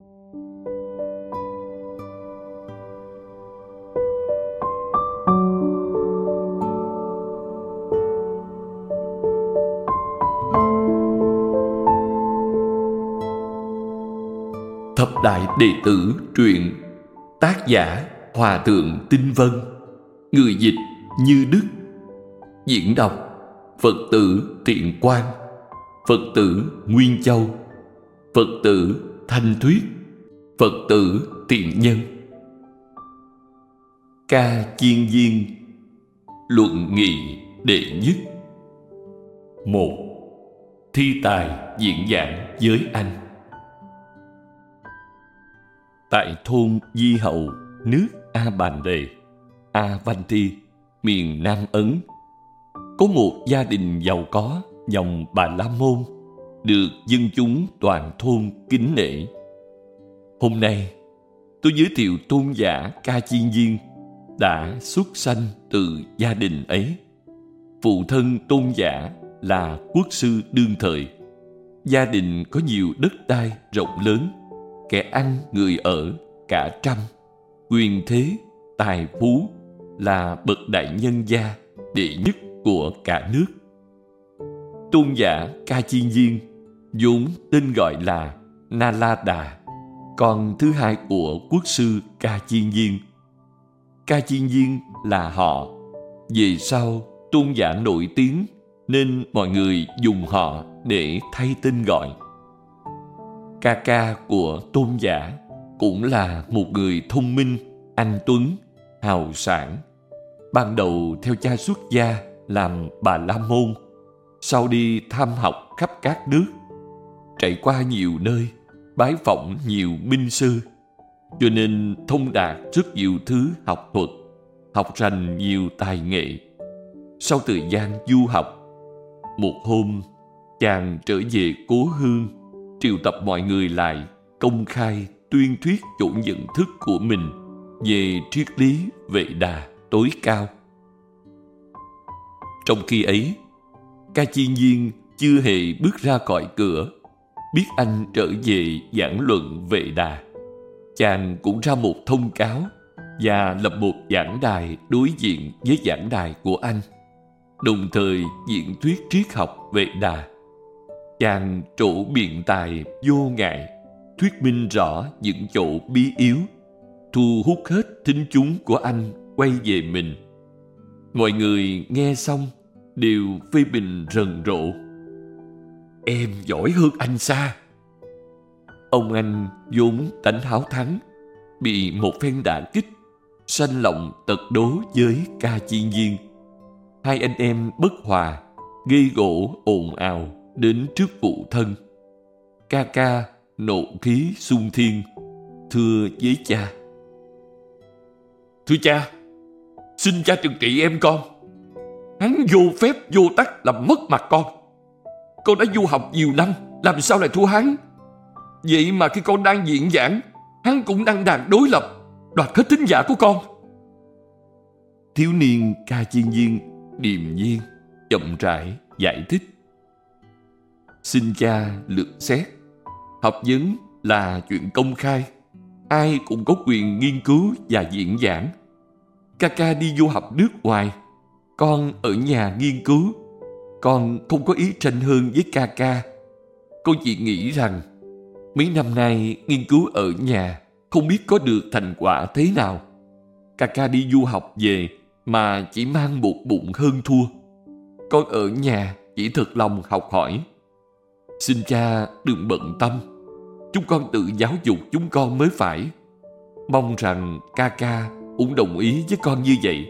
Thập Đại Đệ Tử truyện. Tác giả Hòa Thượng Tinh Vân. Người dịch Như Đức. Diễn đọc Phật tử Thiện Quang, Phật tử Nguyên Châu, Phật tử Thanh Thuyết, Phật tử Thiện Nhân. Ca Chiên Viên. Luận nghị đệ nhất. 1. Thi tài diễn giảng với anh. Tại thôn Di Hậu, nước A Bàn Đề, Avanti, miền Nam Ấn, có một gia đình giàu có dòng Bà La Môn, được dân chúng toàn thôn kính nể. Hôm nay, tôi giới thiệu tôn giả Ca Chiên Viên đã xuất sanh từ gia đình ấy. Phụ thân tôn giả là quốc sư đương thời. Gia đình có nhiều đất đai rộng lớn, kẻ ăn người ở cả trăm, quyền thế, tài phú, là bậc đại nhân gia đệ nhất của cả nước. Tôn giả Ca Chiên Viên vốn tên gọi là Na La Đà, con thứ hai của quốc sư Ca Chiên Viên. Ca Chiên Viên là họ. Về sau tôn giả nổi tiếng nên mọi người dùng họ để thay tên gọi. Ca ca của tôn giả cũng là một người thông minh, anh tuấn, hào sảng. Ban đầu theo cha xuất gia làm Bà La Môn, sau đi tham học khắp các nước, trải qua nhiều nơi, bái phỏng nhiều minh sư, cho nên thông đạt rất nhiều thứ học thuật, học rành nhiều tài nghệ. Sau thời gian du học, một hôm chàng trở về cố hương, triệu tập mọi người lại, công khai tuyên thuyết chỗ nhận thức của mình về triết lý Vệ Đà tối cao. Trong khi ấy, Ca Chiên Viên chưa hề bước ra khỏi cửa, biết anh trở về giảng luận Vệ Đà. Chàng cũng ra một thông cáo và lập một giảng đài đối diện với giảng đài của anh, đồng thời diễn thuyết triết học Vệ Đà. Chàng trổ biện tài vô ngại, thuyết minh rõ những chỗ bí yếu, thu hút hết thính chúng của anh quay về mình. Mọi người nghe xong đều phê bình rần rộ. Em giỏi hơn anh xa. Ông anh vốn tánh háo thắng, bị một phen đả kích, sanh lòng tật đố với Ca Chiên Viên. Hai anh em bất hòa, gây gổ ồn ào đến trước phụ thân. Ca ca nộ khí xung thiên, thưa với cha: Thưa cha, xin cha trừng trị em con. Hắn vô phép vô tắc làm mất mặt con. Con đã du học nhiều năm, làm sao lại thua hắn? Vậy mà khi con đang diễn giảng, hắn cũng đăng đàn đối lập, đoạt hết thính giả của con. Thiếu niên Ca Chiên Viên điềm nhiên, chậm rãi giải thích: Xin cha lược xét. Học vấn là chuyện công khai, ai cũng có quyền nghiên cứu và diễn giảng. Ca ca đi du học nước ngoài, con ở nhà nghiên cứu. Con không có ý tranh hơn với ca ca. Con chỉ nghĩ rằng mấy năm nay nghiên cứu ở nhà không biết có được thành quả thế nào. Ca ca đi du học về mà chỉ mang một bụng hơn thua. Con ở nhà chỉ thật lòng học hỏi. Xin cha đừng bận tâm, chúng con tự giáo dục chúng con mới phải. Mong rằng ca ca cũng đồng ý với con như vậy.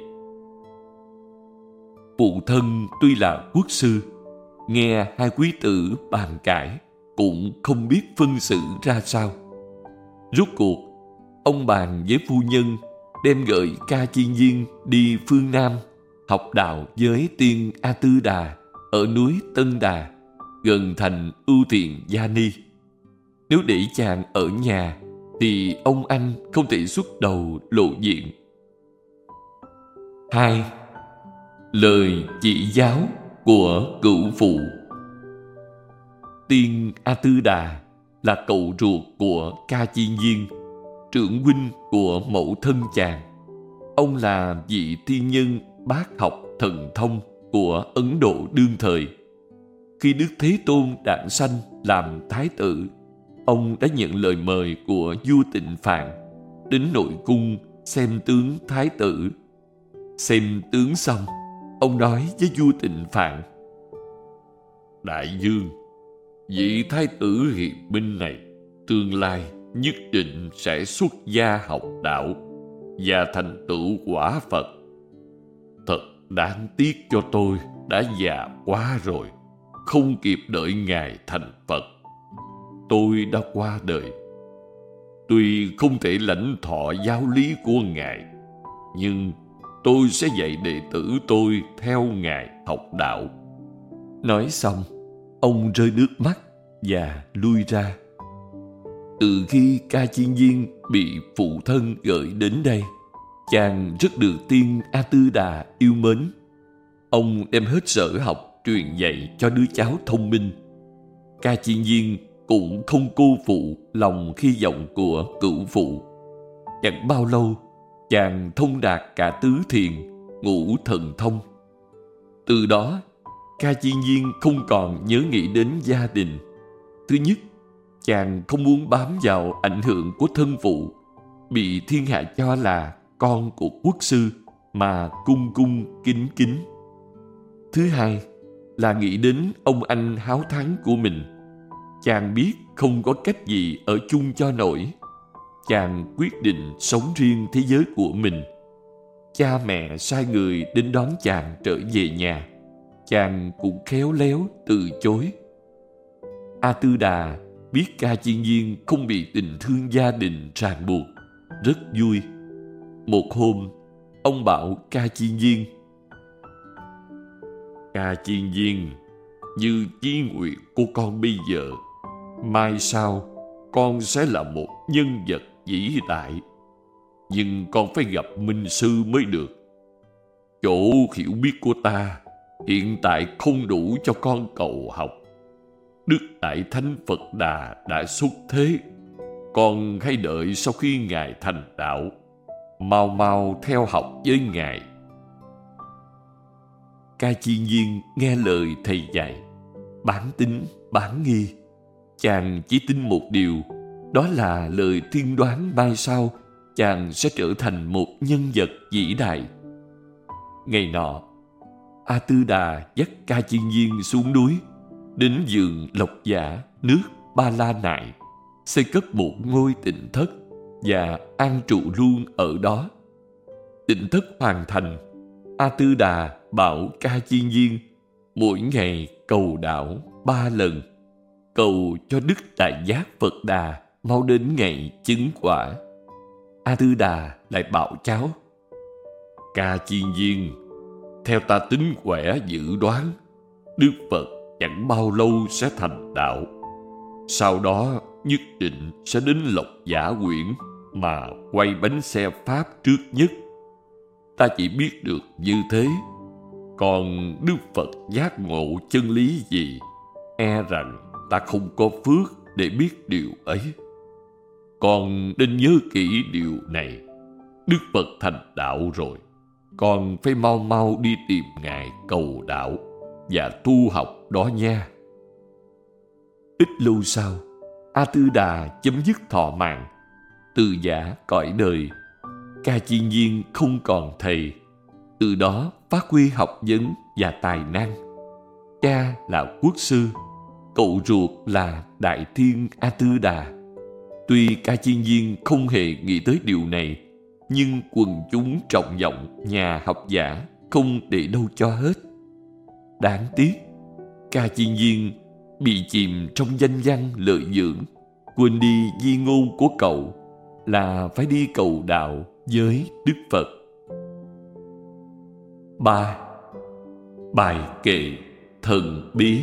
Phụ thân tuy là quốc sư, nghe hai quý tử bàn cãi cũng không biết phân xử ra sao. Rốt cuộc, ông bàn với phu nhân đem gợi Ca Chiên Viên đi phương Nam học đạo với tiên A Tư Đà ở núi Tân Đà, gần thành Ưu Thiện Gia Ni. Nếu để chàng ở nhà thì ông anh không thể xuất đầu lộ diện. 2. Lời chỉ giáo của cửu phụ. Tiên A Tư Đà là cậu ruột của Ca Chiên Viên, trưởng huynh của mẫu thân chàng. Ông là vị tiên nhân bác học thần thông của Ấn Độ đương thời. Khi Đức Thế Tôn đản sanh làm thái tử, ông đã nhận lời mời của vua Tịnh Phạn đến nội cung xem tướng thái tử. Xem tướng xong, ông nói với vua Tịnh Phạn: Đại vương, vị thái tử hiệp minh này tương lai nhất định sẽ xuất gia học đạo và thành tựu quả Phật. Thật đáng tiếc cho tôi đã già quá rồi, không kịp đợi ngài thành Phật. Tôi đã qua đời. Tuy không thể lãnh thọ giáo lý của ngài, nhưng tôi sẽ dạy đệ tử tôi theo ngài học đạo. Nói xong, ông rơi nước mắt và lui ra. Từ khi Ca Chiên Viên bị phụ thân gửi đến đây, chàng rất được tiên A Tư Đà yêu mến. Ông đem hết sở học truyền dạy cho đứa cháu thông minh. Ca Chiên Viên cũng không cô phụ lòng hy vọng của cửu phụ. Chẳng bao lâu, chàng thông đạt cả tứ thiền, ngũ thần thông. Từ đó, Ca Chiên Viên không còn nhớ nghĩ đến gia đình. Thứ nhất, chàng không muốn bám vào ảnh hưởng của thân phụ, bị thiên hạ cho là con của quốc sư mà cung cung kính kính. Thứ hai là nghĩ đến ông anh háo thắng của mình. Chàng biết không có cách gì ở chung cho nổi. Chàng quyết định sống riêng thế giới của mình. Cha mẹ sai người đến đón chàng trở về nhà. Chàng cũng khéo léo từ chối. A Tư Đà biết Ca Chiên Viên không bị tình thương gia đình ràng buộc, rất vui. Một hôm, ông bảo Ca Chiên Viên: Ca Chiên Viên, như chí nguyện của con bây giờ, mai sau con sẽ là một nhân vật vĩ đại. Nhưng con phải gặp minh sư mới được. Chỗ hiểu biết của ta hiện tại không đủ cho con cầu học. Đức Đại Thánh Phật Đà đã xuất thế. Con hãy đợi sau khi ngài thành đạo, mau mau theo học với ngài. Ca Chiên Viên nghe lời thầy dạy, bán tín bán nghi. Chàng chỉ tin một điều, đó là lời tiên đoán mai sau chàng sẽ trở thành một nhân vật vĩ đại. Ngày nọ, A Tư Đà dắt Ca Chiên Viên xuống núi, đến vườn Lộc Giả nước Ba La Nại, xây cất một ngôi tịnh thất và an trụ luôn ở đó. Tịnh thất hoàn thành, A Tư Đà bảo Ca Chiên Viên mỗi ngày cầu đạo 3 lần, cầu cho Đức Đại Giác Phật Đà mau đến ngày chứng quả. A Tư Đà lại bảo cháu: Ca Chiên Viên, theo ta tính quẻ dự đoán, Đức Phật chẳng bao lâu sẽ thành đạo. Sau đó nhất định sẽ đến Lộc Giả Quyển mà quay bánh xe Pháp trước nhất. Ta chỉ biết được như thế. Còn Đức Phật giác ngộ chân lý gì, e rằng ta không có phước để biết điều ấy. Con nên nhớ kỹ điều này. Đức Phật thành đạo rồi, con phải mau mau đi tìm ngài cầu đạo và tu học đó nha. Ít lâu sau, A Tư Đà chấm dứt thọ mạng, từ giã cõi đời. Ca Chiên Viên không còn thầy, từ đó phát huy học vấn và tài năng. Cha là quốc sư, cậu ruột là Đại Thiên A Tư Đà. Tuy Ca Chiên Viên không hề nghĩ tới điều này, nhưng quần chúng trọng vọng nhà học giả không để đâu cho hết. Đáng tiếc, Ca Chiên Viên bị chìm trong danh văn lợi dưỡng, quên đi di ngôn của cậu là phải đi cầu đạo với Đức Phật. 3. Bài kệ thần bí.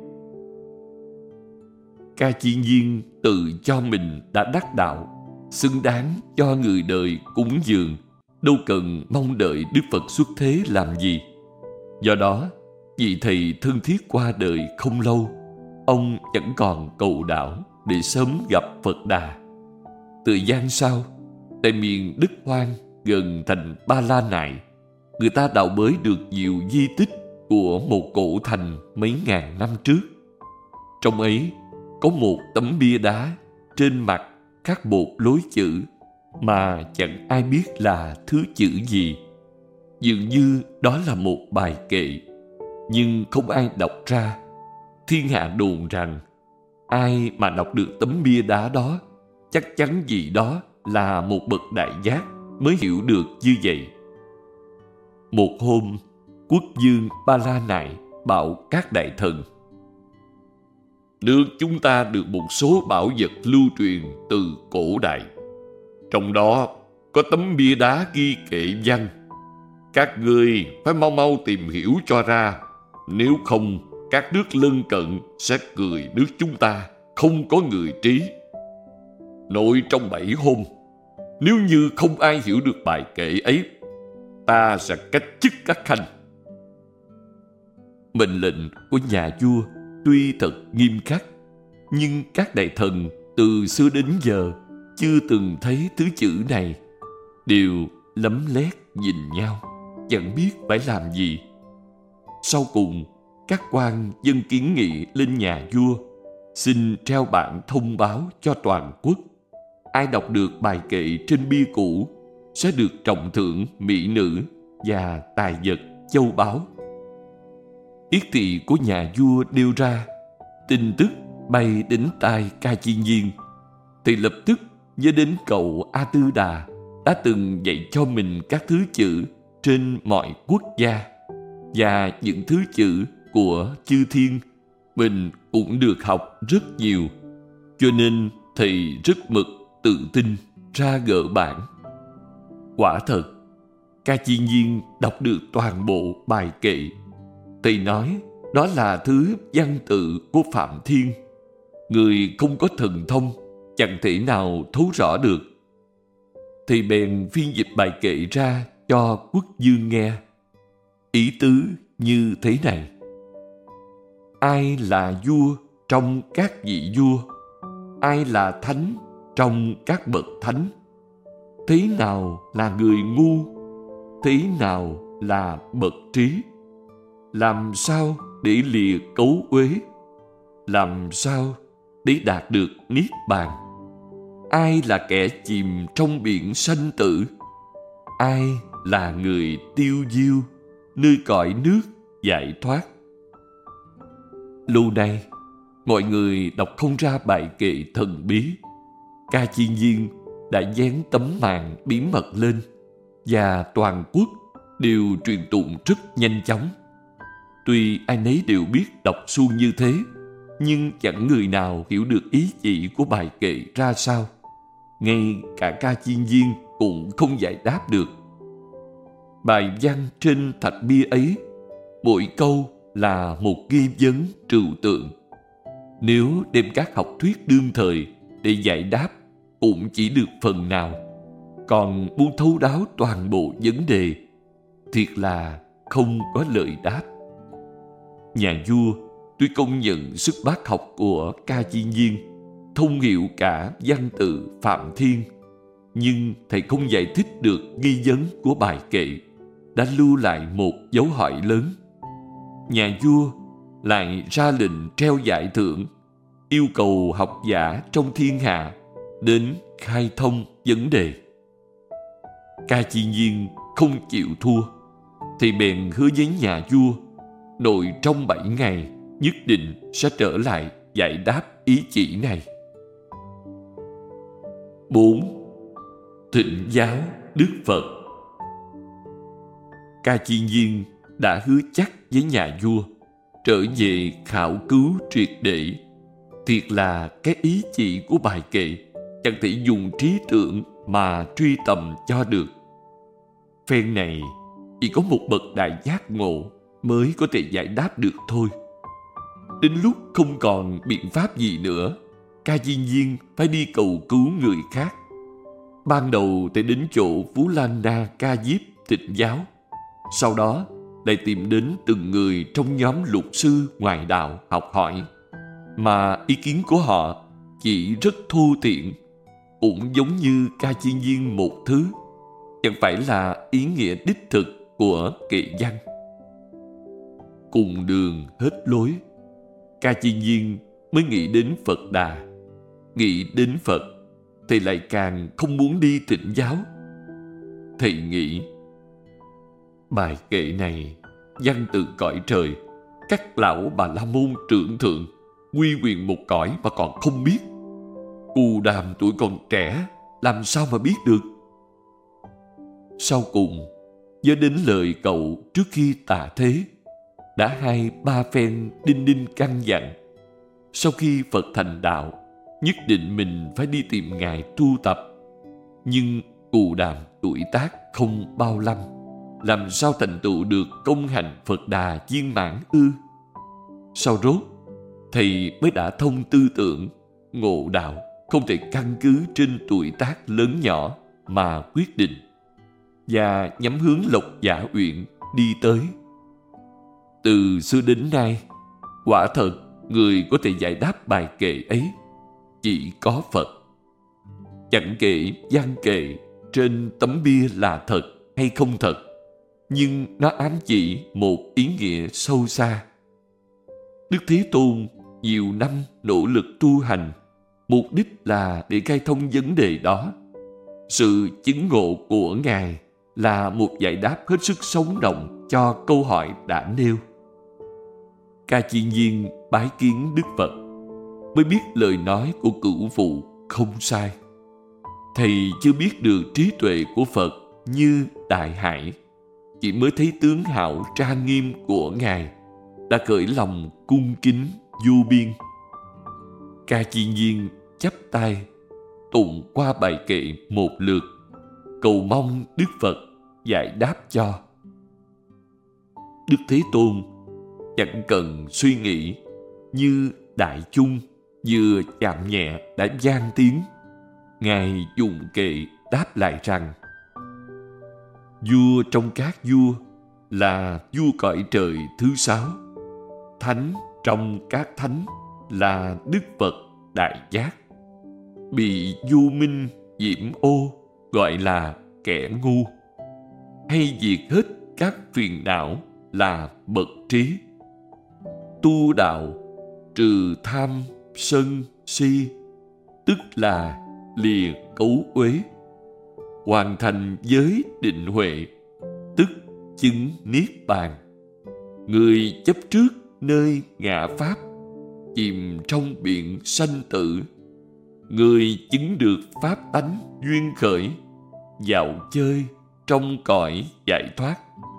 Ca Chiên Viên tự cho mình đã đắc đạo, xứng đáng cho người đời cúng dường, đâu cần mong đợi Đức Phật xuất thế làm gì. Do đó, vị thầy thân thiết qua đời không lâu, ông vẫn còn cầu đạo, để sớm gặp Phật Đà. Thời gian sau, tại miền đất hoang gần thành Ba La Nại, người ta đào bới được nhiều di tích của một cổ thành mấy ngàn năm trước. Trong ấy có một tấm bia đá, trên mặt khắc một lối chữ mà chẳng ai biết là thứ chữ gì. Dường như đó là một bài kệ, nhưng không ai đọc ra. Thiên hạ đồn rằng ai mà đọc được tấm bia đá đó, chắc chắn gì đó là một bậc đại giác mới hiểu được như vậy. Một hôm, quốc vương Ba La Nại bảo các đại thần: nước chúng ta được một số bảo vật lưu truyền từ cổ đại. Trong đó có tấm bia đá ghi kệ văn. Các ngươi phải mau mau tìm hiểu cho ra, nếu không các nước lân cận sẽ cười nước chúng ta không có người trí. Nội trong 7 hôm, nếu như không ai hiểu được bài kệ ấy, ta sẽ cách chức các khanh. Mệnh lệnh của nhà vua tuy thật nghiêm khắc, nhưng các đại thần từ xưa đến giờ chưa từng thấy thứ chữ này, đều lấm lét nhìn nhau, chẳng biết phải làm gì. Sau cùng, các quan dân kiến nghị lên nhà vua, xin treo bảng thông báo cho toàn quốc. Ai đọc được bài kệ trên bia cũ sẽ được trọng thưởng mỹ nữ và tài vật châu báu. Yết thị của nhà vua đưa ra, tin tức bay đến tai Ca Chi Viên, thì lập tức nhớ đến cậu A Tư Đà đã từng dạy cho mình các thứ chữ trên mọi quốc gia, và những thứ chữ của chư thiên mình cũng được học rất nhiều, cho nên thầy rất mực tự tin ra gỡ bản. Quả thật, Ca Chi Viên đọc được toàn bộ bài kệ. Thầy nói đó là thứ văn tự của Phạm Thiên. Người không có thần thông chẳng thể nào thấu rõ được. Thầy bèn phiên dịch bài kệ ra cho quốc vương nghe. Ý tứ như thế này: ai là vua trong các vị vua, ai là thánh trong các bậc thánh, thế nào là người ngu, thế nào là bậc trí, làm sao để lìa cấu uế, làm sao để đạt được niết bàn, ai là kẻ chìm trong biển sanh tử, ai là người tiêu diêu nơi cõi nước giải thoát. Lâu nay, mọi người đọc không ra bài kệ thần bí. Ca Chi Viên đã dán tấm màn bí mật lên, và toàn quốc đều truyền tụng rất nhanh chóng. Tuy ai nấy đều biết đọc suông như thế, nhưng chẳng người nào hiểu được ý chỉ của bài kệ ra sao. Ngay cả Ca Chi Viên cũng không giải đáp được. Bài văn trên thạch bia ấy, mỗi câu là một nghi vấn trừu tượng. Nếu đem các học thuyết đương thời để giải đáp, cũng chỉ được phần nào. Còn muốn thấu đáo toàn bộ vấn đề, thiệt là không có lời đáp. Nhà vua tuy công nhận sức bác học của Ca Chi Viên, thông hiểu cả văn tự Phạm Thiên, nhưng thầy không giải thích được nghi vấn của bài kệ, đã lưu lại một dấu hỏi lớn. Nhà vua lại ra lệnh treo giải thưởng, yêu cầu học giả trong thiên hạ đến khai thông vấn đề. Ca Chi Viên không chịu thua, thì bèn hứa với nhà vua nội trong 7 ngày nhất định sẽ trở lại giải đáp ý chỉ này. 4. Thịnh giáo Đức Phật. Ca Chi Viên đã hứa chắc với nhà vua trở về khảo cứu triệt để. Thiệt là cái ý chỉ của bài kệ chẳng thể dùng trí tưởng mà truy tầm cho được. Phen này chỉ có một bậc đại giác ngộ mới có thể giải đáp được thôi. Đến lúc không còn biện pháp gì nữa, Ca Chi Viên phải đi cầu cứu người khác. Ban đầu thì đến chỗ Phú Lan Na Ca Diếp Thịnh giáo, sau đó lại tìm đến từng người trong nhóm luật sư ngoại đạo học hỏi, mà ý kiến của họ chỉ rất thô tiện, cũng giống như ca chiên viên một thứ, chẳng phải là ý nghĩa đích thực của kệ văn. Cùng đường hết lối, ca chiên viên mới nghĩ đến Phật Đà. Nghĩ đến Phật thì lại càng không muốn đi Tịnh giáo. Thầy nghĩ, bài kệ này văn từ cõi trời, các lão Bà La Môn trưởng thượng quy quyền một cõi mà còn không biết. Cù Đàm tuổi còn trẻ, làm sao mà biết được? Sau cùng, nhớ đến lời cậu trước khi tạ thế, đã 2-3 phen đinh đinh căn dặn, sau khi Phật thành đạo, nhất định mình phải đi tìm Ngài tu tập. Nhưng Cù Đàm tuổi tác không bao lâm, làm sao thành tựu được công hạnh Phật Đà viên mãn ư? Sau rốt, thầy mới đã thông tư tưởng, ngộ đạo không thể căn cứ trên tuổi tác lớn nhỏ mà quyết định, và nhắm hướng Lộc Giả Uyển đi tới. Từ xưa đến nay, quả thật người có thể giải đáp bài kệ ấy chỉ có Phật. Chẳng kể văn kệ trên tấm bia là thật hay không thật, nhưng nó ám chỉ một ý nghĩa sâu xa. Đức Thế Tôn nhiều năm nỗ lực tu hành, mục đích là để khai thông vấn đề đó. Sự chứng ngộ của Ngài là một giải đáp hết sức sống động cho câu hỏi đã nêu. Ca Chiên Viên bái kiến Đức Phật, mới biết lời nói của cửu phụ không sai. Thầy chưa biết được trí tuệ của Phật như đại hải, chỉ mới thấy tướng hảo trang nghiêm của Ngài, đã khởi lòng cung kính vô biên. Ca Chiên Viên chắp tay tụng qua bài kệ một lượt, cầu mong Đức Phật giải đáp cho. Đức Thế Tôn chẳng cần suy nghĩ, như đại chung vừa chạm nhẹ đã vang tiếng. Ngài dùng kệ đáp lại rằng: vua trong các vua là vua cõi trời thứ 6, thánh trong các thánh là Đức Phật Đại Giác. Bị vô minh nhiễm ô gọi là kẻ ngu, hay diệt hết các phiền não là bậc trí. Tu đạo trừ tham sân si, tức là lìa cấu uế, hoàn thành giới định huệ, tức chứng niết bàn. Người chấp trước nơi ngã pháp, chìm trong biển sanh tử. Người chứng được pháp tánh duyên khởi, dạo chơi trong cõi giải thoát.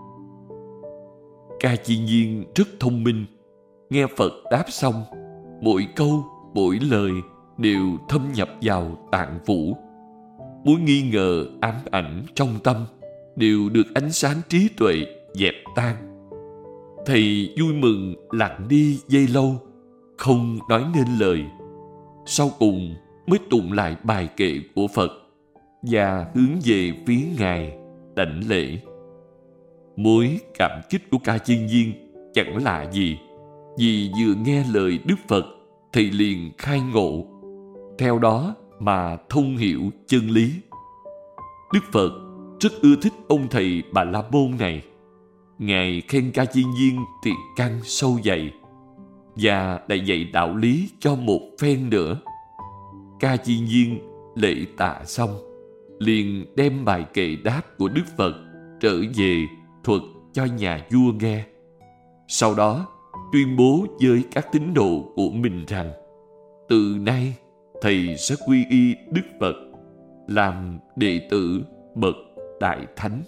Ca Chiên Viên rất thông minh, nghe Phật đáp xong, mỗi câu mỗi lời đều thâm nhập vào tạng phủ. Mối nghi ngờ ám ảnh trong tâm đều được ánh sáng trí tuệ dẹp tan. Thầy vui mừng lặng đi giây lâu, không nói nên lời. Sau cùng mới tụng lại bài kệ của Phật và hướng về phía Ngài đảnh lễ. Mối cảm kích của Ca Chiên Viên chẳng lạ gì, vì vừa nghe lời Đức Phật thì liền khai ngộ, theo đó mà thông hiểu chân lý. Đức Phật rất ưa thích ông thầy Bà La Môn này. Ngài khen Ca Chiên Viên thiện căn sâu dày, và lại dạy đạo lý cho một phen nữa. Ca Chiên Viên lễ tạ xong, liền đem bài kệ đáp của Đức Phật trở về thuật cho nhà vua nghe. Sau đó tuyên bố với các tín đồ của mình rằng từ nay thầy sẽ quy y Đức Phật, làm đệ tử bậc đại thánh.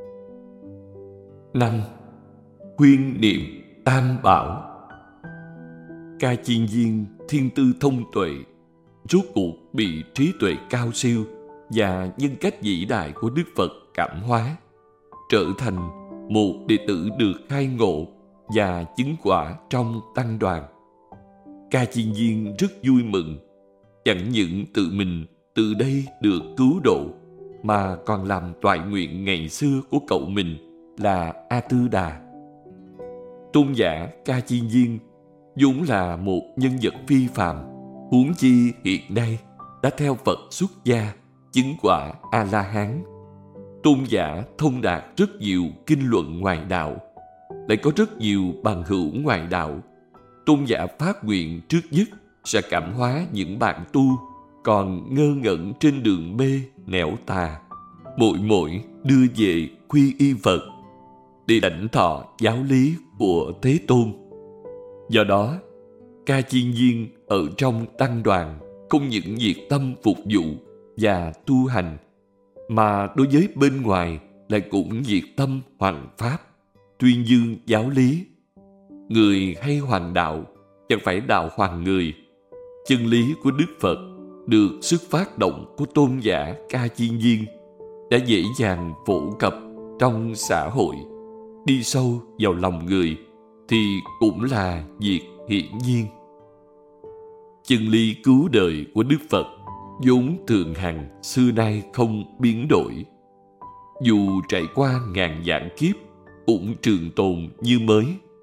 5. Khuyên niệm Tam Bảo. Ca Chiên Viên thiên tư thông tuệ, rốt cuộc bị trí tuệ cao siêu và nhân cách vĩ đại của Đức Phật cảm hóa, trở thành một đệ tử được khai ngộ và chứng quả trong tăng đoàn. Ca Chiên Viên rất vui mừng, chẳng những tự mình từ đây được cứu độ, mà còn làm toại nguyện ngày xưa của cậu mình là A Tư Đà. Tôn giả Ca Chiên Viên vốn là một nhân vật phi phàm, Huống chi hiện nay đã theo Phật xuất gia, chứng quả A-la-hán. Tôn giả thông đạt rất nhiều kinh luận ngoại đạo, lại có rất nhiều bằng hữu ngoại đạo. Tôn giả phát nguyện trước nhất sẽ cảm hóa những bạn tu còn ngơ ngẩn trên đường mê nẻo tà, mỗi đưa về quy y Phật để lãnh thọ giáo lý của Thế Tôn. Do đó, Ca Chiên Viên ở trong tăng đoàn không những nhiệt tâm phục vụ và tu hành, mà đối với bên ngoài lại cũng nhiệt tâm hoằng pháp, tuyên dương giáo lý. Người hay hoằng đạo chẳng phải đạo hoằng người. Chân lý của Đức Phật được sức phát động của tôn giả Ca Chiên Viên đã dễ dàng phổ cập trong xã hội, đi sâu vào lòng người thì cũng là việc hiển nhiên. Chân lý cứu đời của Đức Phật vốn thường hằng, xưa nay không biến đổi. Dù trải qua ngàn vạn kiếp cũng trường tồn như mới.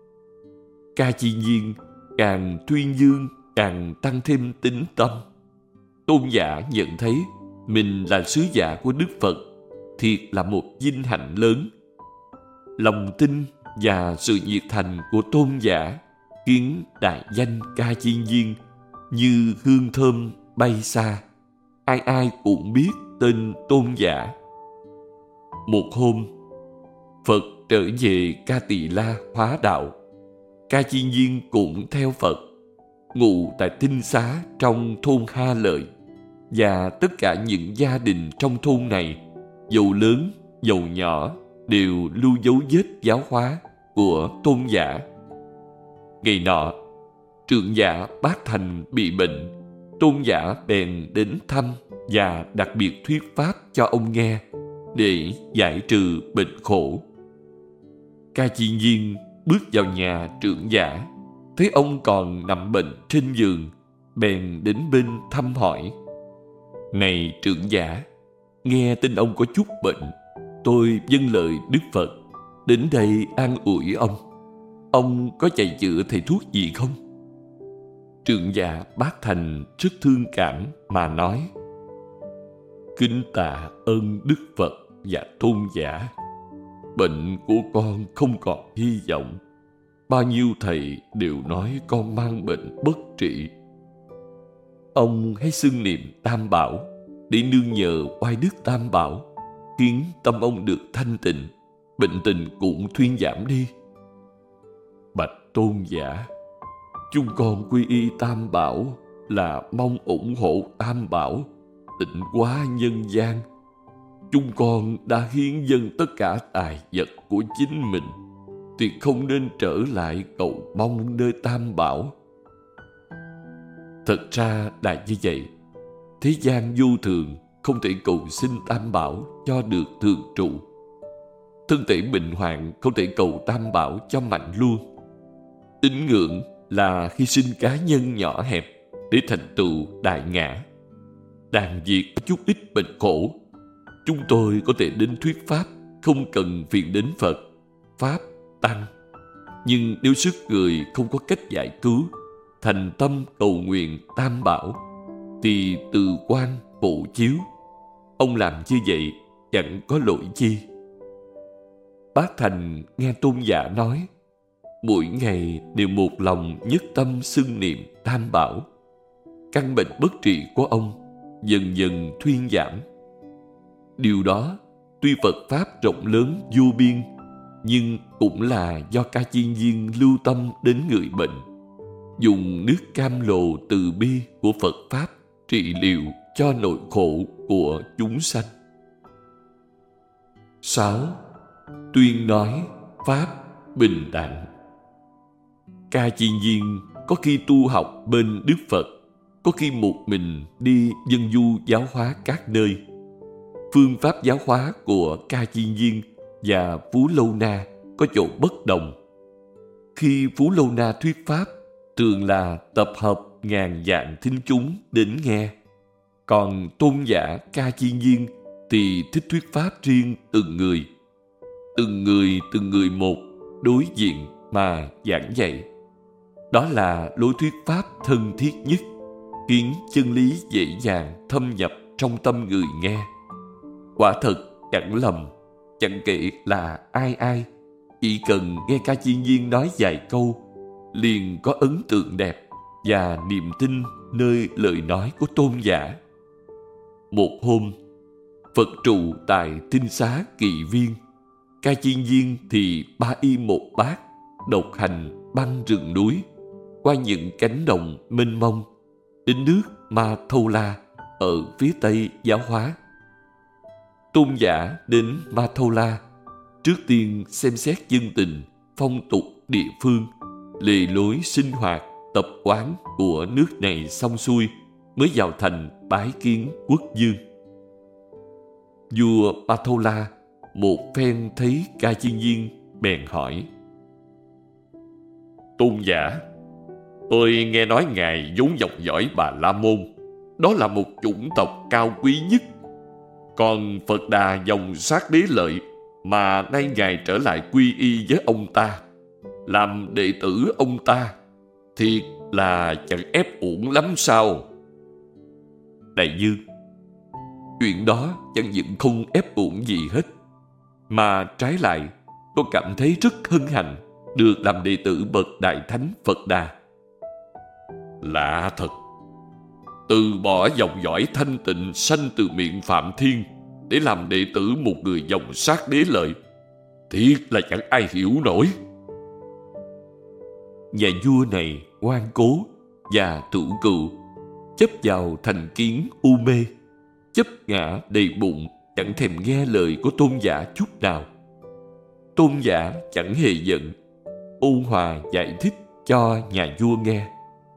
Ca Chiên Viên càng tuyên dương càng tăng thêm tín tâm. Tôn giả nhận thấy mình là sứ giả của Đức Phật thiệt là một vinh hạnh lớn. Lòng tin và sự nhiệt thành của tôn giả khiến đại danh Ca Chiên Viên như hương thơm bay xa. Ai ai cũng biết tên tôn giả. Một hôm, Phật trở về Ca Tỳ La hóa đạo. Ca Chiên Viên cũng theo Phật, ngụ tại tinh xá trong thôn Ha Lợi, và tất cả những gia đình trong thôn này, dầu lớn dầu nhỏ, đều lưu dấu vết giáo hóa của tôn giả. Ngày nọ, trưởng giả Bát Thành bị bệnh. Tôn giả bèn đến thăm và đặc biệt thuyết pháp cho ông nghe để giải trừ bệnh khổ. Ca Chiên Viên bước vào nhà trưởng giả, thấy ông còn nằm bệnh trên giường, bèn đến bên thăm hỏi. Này trưởng giả, nghe tin ông có chút bệnh, tôi vâng lời Đức Phật đến đây an ủi ông. Ông có chạy chữa thầy thuốc gì không? Trưởng giả Bát Thành rất thương cảm mà nói: Kính tạ ơn Đức Phật và tôn giả. Bệnh của con không còn hy vọng. Bao nhiêu thầy đều nói con mang bệnh bất trị. Ông hãy xưng niệm Tam Bảo để nương nhờ oai đức Tam Bảo, khiến tâm ông được thanh tịnh, bệnh tình cũng thuyên giảm đi. Bạch tôn giả, chúng con quy y Tam Bảo là mong ủng hộ Tam Bảo tịnh hóa nhân gian. Chúng con đã hiến dâng tất cả tài vật của chính mình, thì không nên trở lại cầu mong nơi Tam Bảo. Thật ra là như vậy. Thế gian vô thường, không thể cầu xin Tam Bảo cho được thường trụ. Thân thể bệnh hoạn không thể cầu Tam Bảo cho mạnh luôn. Tín ngưỡng là hy sinh cá nhân nhỏ hẹp để thành tựu đại ngã. Đàn việc có chút ít bệnh khổ, chúng tôi có thể đến thuyết pháp, không cần phiền đến Phật, Pháp, Tăng. Nhưng nếu sức người không có cách giải cứu, thành tâm cầu nguyện Tam Bảo, thì từ quan phổ chiếu. Ông làm như vậy chẳng có lỗi chi. Bát Thành nghe tôn giả nói, mỗi ngày đều một lòng nhất tâm xưng niệm Tam Bảo. Căn bệnh bất trị của ông dần dần thuyên giảm. Điều đó tuy Phật Pháp rộng lớn vô biên, nhưng cũng là do Ca Chiên Viên lưu tâm đến người bệnh, dùng nước cam lồ từ bi của Phật Pháp trị liệu cho nỗi khổ của chúng sanh. 6. Tuyên nói Pháp bình đẳng. Ca Chiên Viên có khi tu học bên Đức Phật, có khi một mình đi dân du giáo hóa các nơi. Phương pháp giáo hóa của Ca Chiên Viên và Phú Lâu Na có chỗ bất đồng. Khi Phú Lâu Na thuyết pháp, thường là tập hợp ngàn vạn thính chúng đến nghe. Còn tôn giả Ca Chiên Viên thì thích thuyết pháp riêng từng người. Từng người một, đối diện mà giảng dạy. Đó là lối thuyết pháp thân thiết nhất. khiến chân lý dễ dàng thâm nhập trong tâm người nghe. Quả thật chẳng lầm, chẳng kể là ai, chỉ cần nghe Ca Chiên Viên nói vài câu, liền có ấn tượng đẹp và niềm tin nơi lời nói của tôn giả. Một hôm, Phật trụ tại Tinh Xá Kỳ Viên, Ca Chiên Viên thì ba y một bát, độc hành băng rừng núi, qua những cánh đồng mênh mông, đến nước Ma Thâu La ở phía tây giáo hóa. Tôn giả đến Ma Thâu La, trước tiên xem xét dân tình, phong tục địa phương, lề lối sinh hoạt, tập quán của nước này xong xuôi, mới vào thành bái kiến quốc vương. Vua Ma Thâu La một phen thấy Ca Chiên Viên, bèn hỏi: Tôn giả, tôi nghe nói ngài vốn dòng dõi Bà La Môn, đó là một chủng tộc cao quý nhất. Còn Phật Đà dòng Sát Đế Lợi mà nay ngài trở lại quy y với ông ta, làm đệ tử ông ta, thiệt là chẳng ép uổng lắm sao? Đại vương, chuyện đó chẳng những không ép uổng gì hết, mà trái lại tôi cảm thấy rất hân hạnh được làm đệ tử bậc Đại Thánh Phật Đà. Lạ thật, từ bỏ dòng dõi thanh tịnh sanh từ miệng Phạm Thiên để làm đệ tử một người dòng Sát Đế Lợi, thiệt là chẳng ai hiểu nổi. Nhà vua này ngoan cố và tửu cựu, chấp vào thành kiến u mê, chấp ngã đầy bụng, chẳng thèm nghe lời của tôn giả chút nào. Tôn giả chẳng hề giận, ôn hòa giải thích cho nhà vua nghe.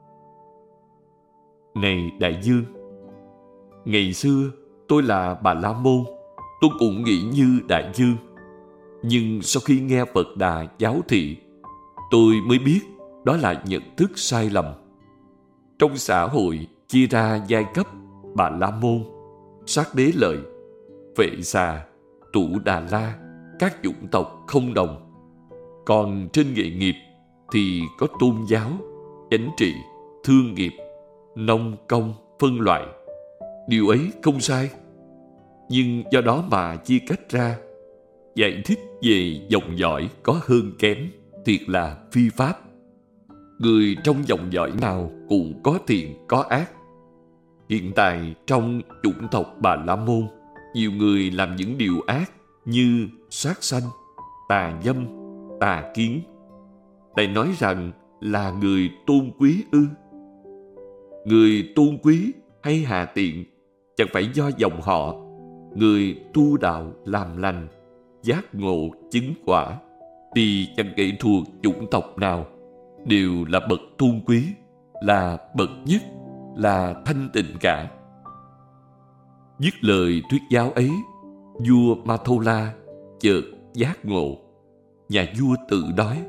Này đại vương, ngày xưa tôi là Bà La Môn, tôi cũng nghĩ như đại vương. Nhưng sau khi nghe Phật Đà giáo thị, tôi mới biết đó là nhận thức sai lầm. Trong xã hội chia ra giai cấp Bà La Môn, Sát Đế Lợi, Phệ Xà, Tụ Đà La, các chủng tộc không đồng. Còn trên nghề nghiệp thì có tôn giáo, chánh trị, thương nghiệp, nông công, phân loại. Điều ấy không sai. Nhưng do đó mà chia cách ra, giải thích về dòng dõi có hơn kém thiệt là phi pháp. Người trong dòng dõi nào cũng có thiện có ác. Hiện tại trong chủng tộc Bà La Môn, nhiều người làm những điều ác như sát sanh, tà dâm, tà kiến. Lại nói rằng là người tôn quý ư? Người tôn quý hay hạ tiện chẳng phải do dòng họ. Người tu đạo làm lành, giác ngộ chứng quả thì chẳng kể thuộc chủng tộc nào, đều là bậc tôn quý, là bậc nhất, là thanh tịnh cả. Dứt lời thuyết giáo ấy, vua Ma Thâu La chợt giác ngộ. Nhà vua tự nói: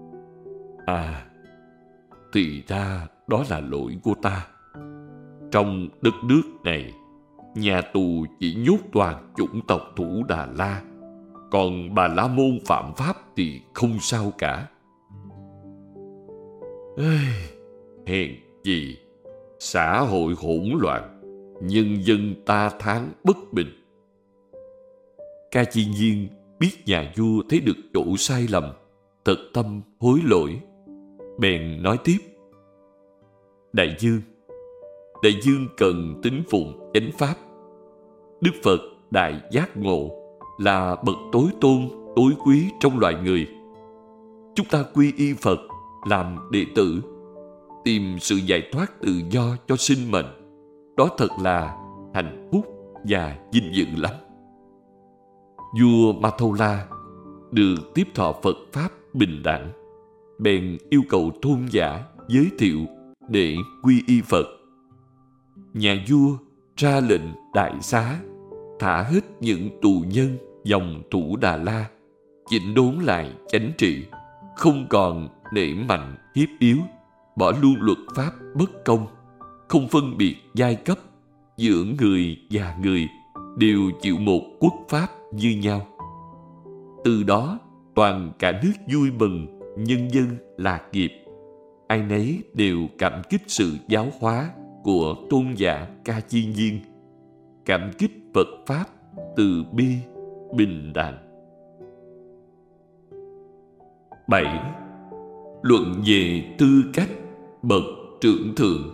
thì ra đó là lỗi của ta. Trong đất nước này, nhà tù chỉ nhốt toàn chủng tộc Thủ Đà La, còn Bà La Môn phạm pháp thì không sao cả. Hèn gì xã hội hỗn loạn, nhân dân ta tháng bất bình. Ca Chiên Viên biết nhà vua thấy được chỗ sai lầm, thật tâm hối lỗi, bèn nói tiếp: Đại vương cần tín phụng chánh pháp. Đức Phật đại giác ngộ, là bậc tối tôn tối quý trong loài người. Chúng ta quy y Phật làm đệ tử, tìm sự giải thoát tự do cho sinh mệnh, đó thật là hạnh phúc và vinh dự lắm. Vua Ma Thâu La được tiếp thọ Phật pháp bình đẳng, bèn yêu cầu tôn giả giới thiệu để quy y Phật. Nhà vua ra lệnh đại xá, thả hết những tù nhân dòng Thủ Đà La, chỉnh đốn lại chánh trị, không còn nể mạnh hiếp yếu, bỏ luôn luật pháp bất công, không phân biệt giai cấp, giữa người và người đều chịu một quốc pháp như nhau. Từ đó toàn cả nước vui mừng, nhân dân lạc nghiệp, ai nấy đều cảm kích sự giáo hóa của tôn giả Ca Chi Nhiên, cảm kích Phật Pháp từ bi, bình đẳng. 7. Luận về tư cách bậc trưởng thượng.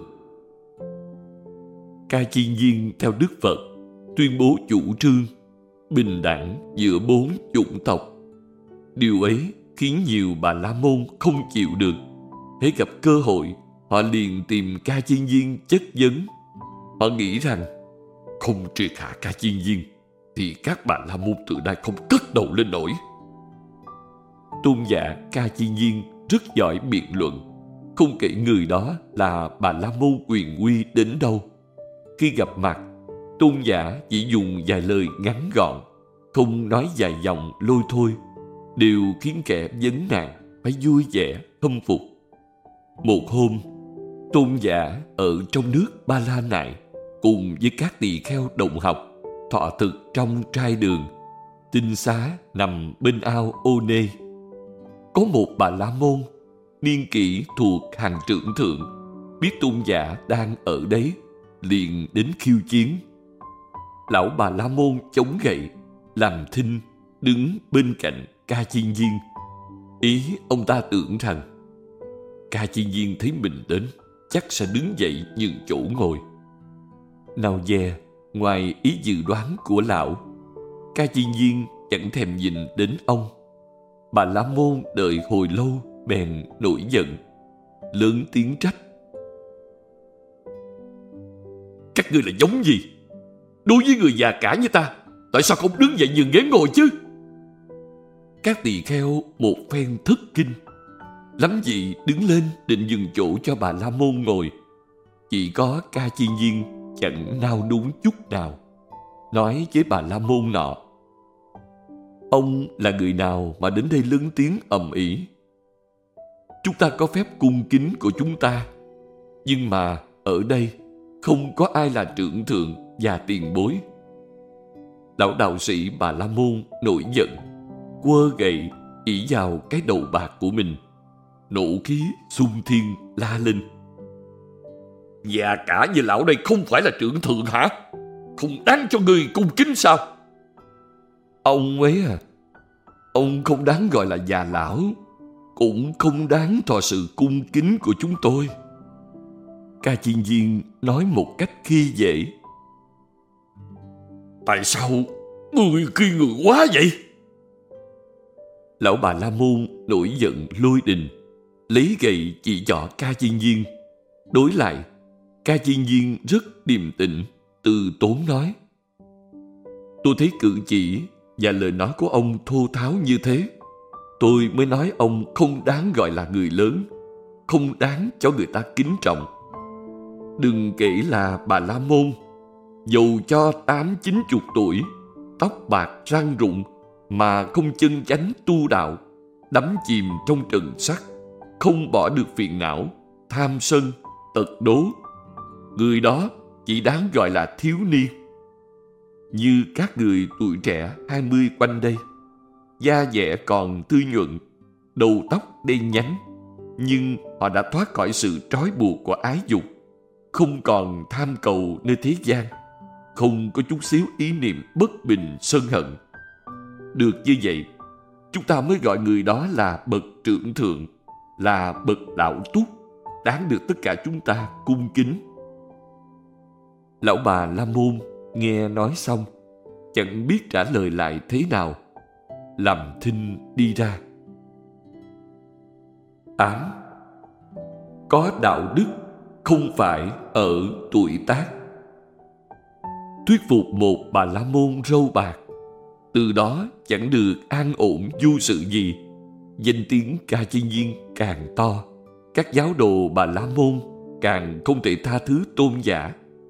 Ca Chi Nhiên theo Đức Phật tuyên bố chủ trương bình đẳng giữa 4 chủng tộc. Điều ấy khiến nhiều Bà La Môn không chịu được. Hễ gặp cơ hội, họ liền tìm Ca Chi Nhiên chất vấn. Họ nghĩ rằng không triệt hạ Ca Chi Nhiên thì các Bà La Môn từ đây không cất đầu lên nổi. Tôn giả Ca Chi Nhiên rất giỏi biện luận, không kể người đó là Bà La Môn quyền uy đến đâu. Khi gặp mặt, tôn giả chỉ dùng vài lời ngắn gọn, không nói dài dòng lôi thôi, đều khiến kẻ vấn nạn phải vui vẻ khâm phục. Một hôm, tôn giả ở trong nước Ba La Nại cùng với các tỳ kheo đồng học thọ thực trong trai đường. Tinh xá nằm bên ao Ô Nê. Có một Bà La Môn niên kỷ thuộc hàng trưởng thượng biết tôn giả đang ở đấy, liền đến khiêu chiến. Lão Bà La Môn chống gậy làm thinh, đứng bên cạnh Ca Chi Nhiên. Ý ông ta tưởng rằng Ca Chi Nhiên thấy mình đến chắc sẽ đứng dậy nhường chỗ ngồi. Nào dè, ngoài ý dự đoán của lão, Ca Chi Nhiên chẳng thèm nhìn đến ông. Bà La Môn đợi hồi lâu bèn nổi giận, lớn tiếng trách: các ngươi là giống gì? Đối với người già cả như ta, tại sao không đứng dậy nhường ghế ngồi chứ? Các tỳ kheo một phen thất kinh, lắm vị đứng lên định nhường chỗ cho Bà La Môn ngồi. Chỉ có Ca Chi Nhiên chẳng nao núng chút nào, nói với Bà La Môn nọ: ông là người nào mà đến đây lớn tiếng ầm ĩ? Chúng ta có phép cung kính của chúng ta, nhưng mà ở đây không có ai là trưởng thượng và tiền bối. Lão đạo sĩ Bà La Môn nổi giận, quơ gậy ỷ vào cái đầu bạc của mình, nộ khí xung thiên la lên: già cả như lão đây không phải là trưởng thượng hả? Không đáng cho người cung kính sao? Ông ấy à, ông không đáng gọi là già lão, cũng không đáng thọ sự cung kính của chúng tôi. Ca Chi Nhiên nói một cách khi dễ: tại sao người khi người quá vậy? Lão Bà La Môn nổi giận lôi đình, lấy gậy chỉ trỏ Ca Chi Nhiên. Đối lại, Ca Chi Nhiên rất điềm tĩnh, từ tốn nói: tôi thấy cử chỉ và lời nói của ông thô tháo như thế, tôi mới nói ông không đáng gọi là người lớn, không đáng cho người ta kính trọng. Đừng kể là Bà La Môn, dầu cho 80-90 tuổi, tóc bạc răng rụng mà không chân chánh tu đạo, đắm chìm trong trần sắc, không bỏ được phiền não, tham sân, tật đố, người đó chỉ đáng gọi là thiếu niên. Như các người tuổi trẻ 20 quanh đây, da dẻ còn tươi nhuận, đầu tóc đen nhánh, nhưng họ đã thoát khỏi sự trói buộc của ái dục, không còn tham cầu nơi thế gian, không có chút xíu ý niệm bất bình sân hận. Được như vậy, chúng ta mới gọi người đó là bậc trưởng thượng, là bậc đạo túc, đáng được tất cả chúng ta cung kính. Lão Bà La Môn nghe nói xong, chẳng biết trả lời lại thế nào, làm thinh đi ra. Án: có đạo đức không phải ở tuổi tác. Thuyết phục một Bà La Môn râu bạc, từ đó chẳng được an ổn du sự gì. Danh tiếng Ca Chi Nhiên càng to, các giáo đồ Bà La Môn càng không thể tha thứ tôn giả.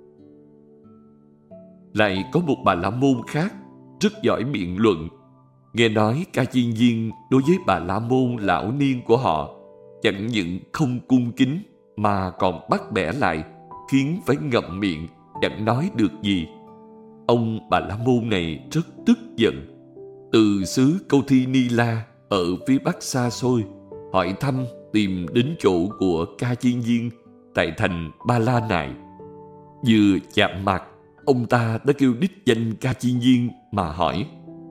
Lại có một Bà La Môn khác rất giỏi biện luận. Nghe nói Ca Chi Nhiên đối với Bà La Môn lão niên của họ chẳng những không cung kính mà còn bắt bẻ lại, khiến phải ngậm miệng chẳng nói được gì. Ông Bà La Môn này rất tức giận, từ xứ Câu Thi Ni La ở phía bắc xa xôi hỏi thăm tìm đến chỗ của Ca Chi Nhiên tại thành Ba La Nại. Vừa chạm mặt, ông ta đã kêu đích danh Ca Chiên Viên mà hỏi: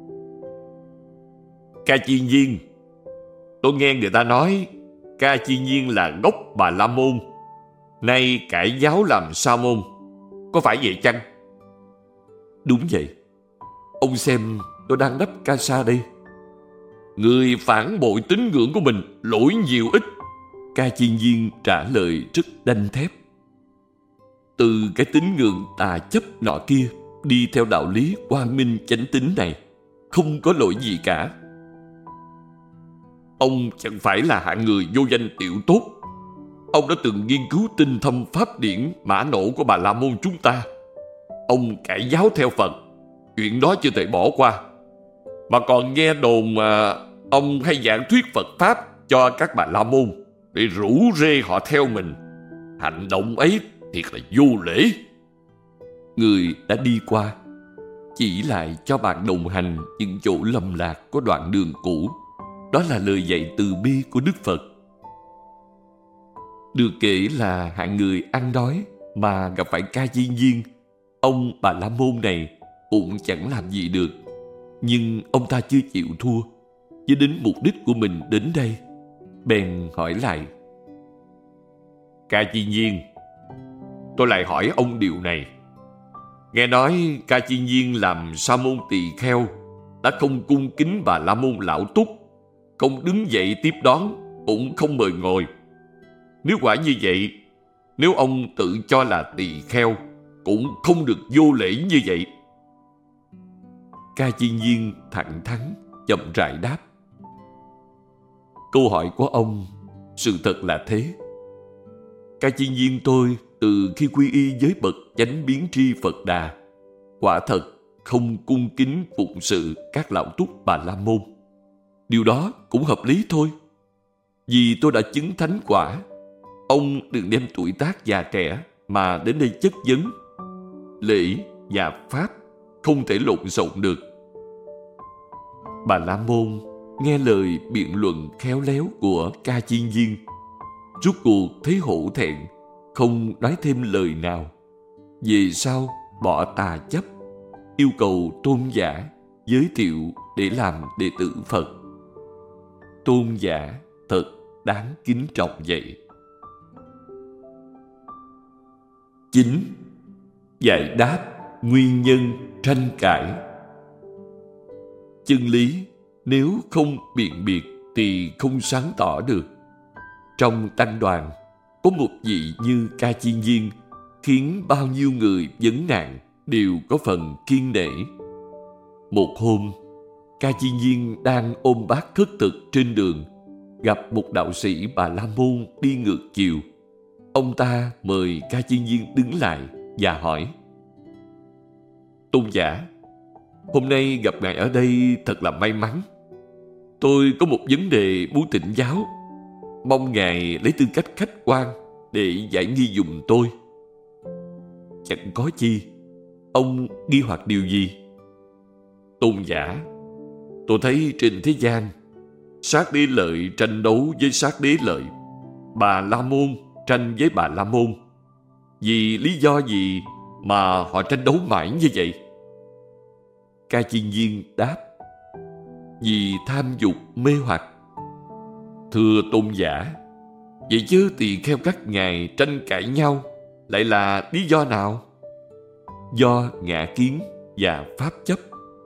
Ca Chiên Viên, tôi nghe người ta nói Ca Chiên Viên là gốc Bà La Môn, nay cải giáo làm Sa Môn, có phải vậy chăng? Đúng vậy. Ông xem tôi đang đắp ca sa đây. Người phản bội tín ngưỡng của mình, lỗi nhiều ít. Ca Chiên Viên trả lời rất đanh thép. Từ cái tín ngưỡng tà chấp nọ kia, đi theo đạo lý quang minh chánh tín này, không có lỗi gì cả. Ông chẳng phải là hạng người vô danh tiểu tốt. Ông đã từng nghiên cứu tinh thâm pháp điển mã nổ của Bà La Môn chúng ta. Ông cải giáo theo Phật, chuyện đó chưa thể bỏ qua. Mà còn nghe đồn ông hay giảng thuyết Phật Pháp cho các Bà La Môn để rủ rê họ theo mình. Hành động ấy thiệt là vô lễ. Người đã đi qua chỉ lại cho bạn đồng hành những chỗ lầm lạc của đoạn đường cũ. Đó là lời dạy từ bi của Đức Phật. Được kể là hạng người ăn đói mà gặp phải Ca Chiên Viên, ông Bà La Môn này cũng chẳng làm gì được. Nhưng ông ta chưa chịu thua, với đến mục đích của mình đến đây. Bèn hỏi lại: Ca Chiên Viên, tôi lại hỏi ông điều này. Nghe nói Ca Chiên Viên làm Sa Môn Tỳ Kheo đã không cung kính Bà La Môn Lão Túc, không đứng dậy tiếp đón, cũng không mời ngồi. Nếu quả như vậy, nếu ông tự cho là tỳ kheo, cũng không được vô lễ như vậy. Ca Chiên Viên thẳng thắn chậm rãi đáp: Câu hỏi của ông sự thật là thế. Ca Chiên Viên tôi từ khi quy y với bậc chánh biến tri Phật Đà, quả thật không cung kính phụng sự các lão túc Bà La Môn. Điều đó cũng hợp lý thôi. Vì tôi đã chứng thánh quả, ông đừng đem tuổi tác già trẻ mà đến đây chất vấn. Lễ và pháp không thể lộn xộn được. Bà La Môn nghe lời biện luận khéo léo của Ca Chiên Viên, rút cuộc thấy hổ thẹn, không nói thêm lời nào. Về sau bỏ tà chấp, yêu cầu tôn giả giới thiệu để làm đệ tử Phật. Tôn giả thật đáng kính trọng vậy. 9. Giải đáp nguyên nhân tranh cãi. Chân lý nếu không biện biệt thì không sáng tỏ được. Trong tăng đoàn có một vị như Ca Chiên Viên, khiến bao nhiêu người vấn nạn đều có phần kiên nể. Một hôm, Ca Chiên Viên đang ôm bát khất thực trên đường, gặp một đạo sĩ Bà La Môn đi ngược chiều. Ông ta mời Ca Chiên Viên đứng lại và hỏi: Tôn giả, hôm nay gặp ngài ở đây thật là may mắn. Tôi có một vấn đề muốn thỉnh giáo, mong ngài lấy tư cách khách quan để giải nghi giùm tôi. Chẳng có chi. Ông nghi hoặc điều gì? Tôn giả, tôi thấy trên thế gian, sát đế lợi tranh đấu với sát đế lợi, Bà La Môn tranh với Bà La Môn. Vì lý do gì mà họ tranh đấu mãi như vậy? Ca Chiên Viên đáp: Vì tham dục mê hoặc. Thưa tôn giả, vậy chứ tỳ kheo các ngài tranh cãi nhau lại là lý do nào? Do ngã kiến và pháp chấp.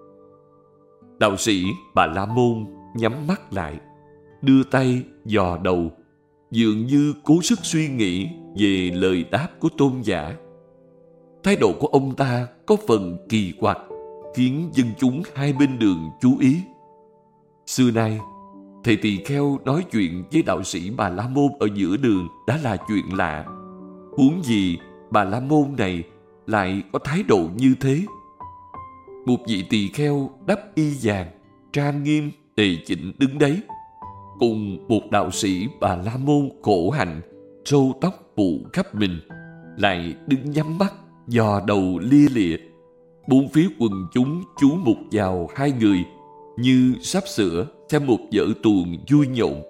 Đạo sĩ Bà La Môn nhắm mắt lại, đưa tay dò đầu, dường như cố sức suy nghĩ về lời đáp của tôn giả. Thái độ của ông ta có phần kỳ quặc, khiến dân chúng hai bên đường chú ý. Xưa nay, thầy tỳ kheo nói chuyện với đạo sĩ Bà La Môn ở giữa đường đã là chuyện lạ. Huống gì Bà La Môn này lại có thái độ như thế. Một vị tỳ kheo đắp y vàng, trang nghiêm, tề chỉnh đứng đấy, cùng một đạo sĩ Bà La Môn khổ hạnh, râu tóc phủ khắp mình, lại đứng nhắm mắt, dò đầu lia lịa. Bốn phía quần chúng chú mục vào hai người như sắp sửa xem một vở tuồng vui nhộn.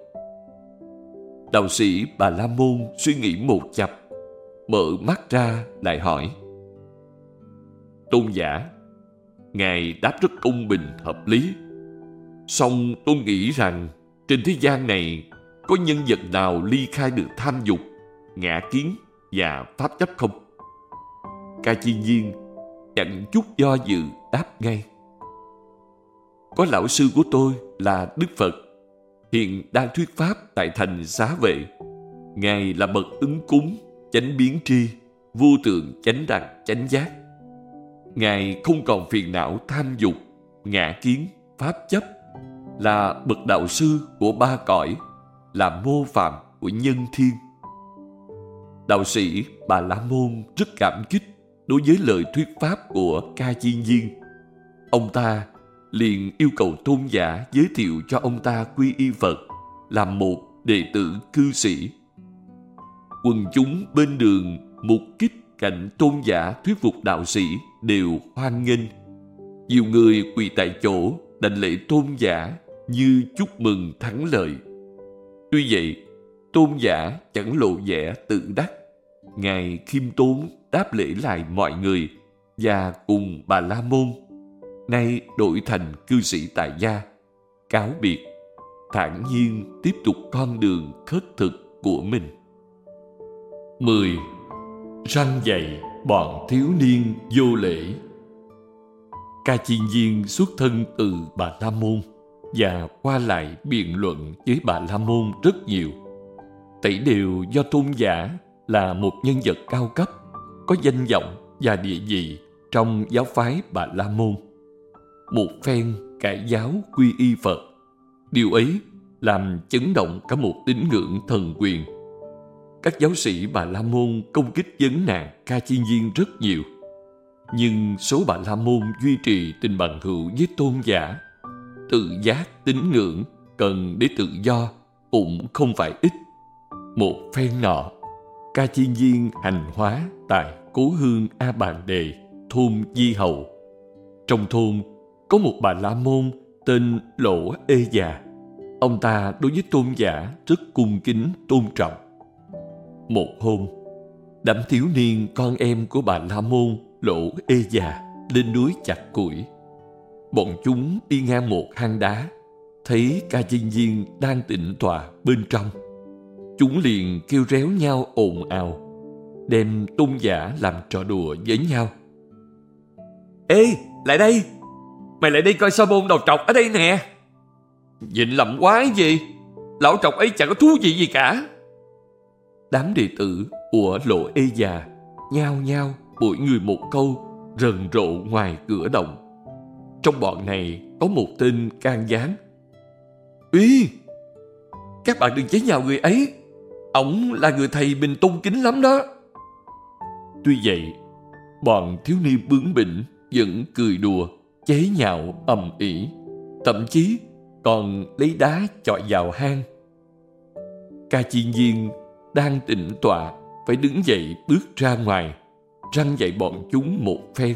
Đạo sĩ Bà La Môn suy nghĩ một chập, mở mắt ra lại hỏi: Tôn giả. Ngài đáp rất công bình hợp lý. Song tôi nghĩ rằng trên thế gian này có nhân vật nào ly khai được tham dục, ngã kiến và pháp chấp không? Ca Chiên Viên chẳng chút do dự đáp ngay. Có lão sư của tôi là Đức Phật, hiện đang thuyết pháp tại thành Xá Vệ. Ngài là bậc ứng cúng, chánh biến tri, vô tượng chánh đẳng chánh giác. Ngài không còn phiền não tham dục, ngã kiến, pháp chấp, là bậc đạo sư của ba cõi, là mô phạm của nhân thiên. Đạo sĩ Bà La Môn rất cảm kích đối với lời thuyết pháp của Ca Chiên Viên. Ông ta liền yêu cầu tôn giả giới thiệu cho ông ta quy y Phật, làm một đệ tử cư sĩ. Quần chúng bên đường mục kích cảnh tôn giả thuyết phục đạo sĩ đều hoan nghênh. Nhiều người quỳ tại chỗ đảnh lễ tôn giả như chúc mừng thắng lợi. Tuy vậy, tôn giả chẳng lộ vẻ tự đắc. Ngài khiêm tốn đáp lễ lại mọi người và cùng Bà La Môn, nay đổi thành cư sĩ tại gia, cáo biệt, thản nhiên tiếp tục con đường khất thực của mình. 10. Răn dạy bọn thiếu niên vô lễ. Ca Chiên Viên xuất thân từ Bà La Môn và qua lại biện luận với Bà La Môn rất nhiều. Tẩy đều do tôn giả là một nhân vật cao cấp, có danh vọng và địa vị trong giáo phái Bà La Môn. Một phen cải giáo quy y Phật, điều ấy làm chấn động cả một tín ngưỡng thần quyền. Các giáo sĩ Bà La Môn công kích vấn nạn Ca Chiên Viên rất nhiều, nhưng số Bà La Môn duy trì tình bằng hữu với tôn giả, tự giác tín ngưỡng cần để tự do cũng không phải ít. Một phen nọ, Ca Chiên Viên hành hóa tại cố hương A Bàn Đề, thôn Di Hầu. Trong thôn có một Bà La Môn tên Lỗ Ê Già. Ông ta đối với tôn giả rất cung kính tôn trọng. Một hôm, đám thiếu niên con em của Bà La Môn Lỗ Ê Già lên núi chặt củi. Bọn chúng đi ngang một hang đá, thấy Ca Chiên Viên đang tĩnh tọa bên trong. Chúng liền kêu réo nhau ồn ào, đem tôn giả làm trò đùa với nhau. Ê, lại đây! Mày lại đây coi sao bôn đầu trọc ở đây nè! Nhịn lầm quái gì? Lão trọc ấy chẳng có thú vị gì cả. Đám đệ tử của Lỗ Ê Già nhao nhao mỗi người một câu rần rộ ngoài cửa động. Trong bọn này có một tên can gián. Uy! Các bạn đừng chế nhạo người ấy. Ổng là người thầy mình tôn kính lắm đó. Tuy vậy, bọn thiếu niên bướng bỉnh vẫn cười đùa, chế nhạo ầm ĩ, thậm chí còn lấy đá chọi vào hang. Ca Chiên Viên đang tĩnh tọa phải đứng dậy bước ra ngoài, răn dạy bọn chúng một phen.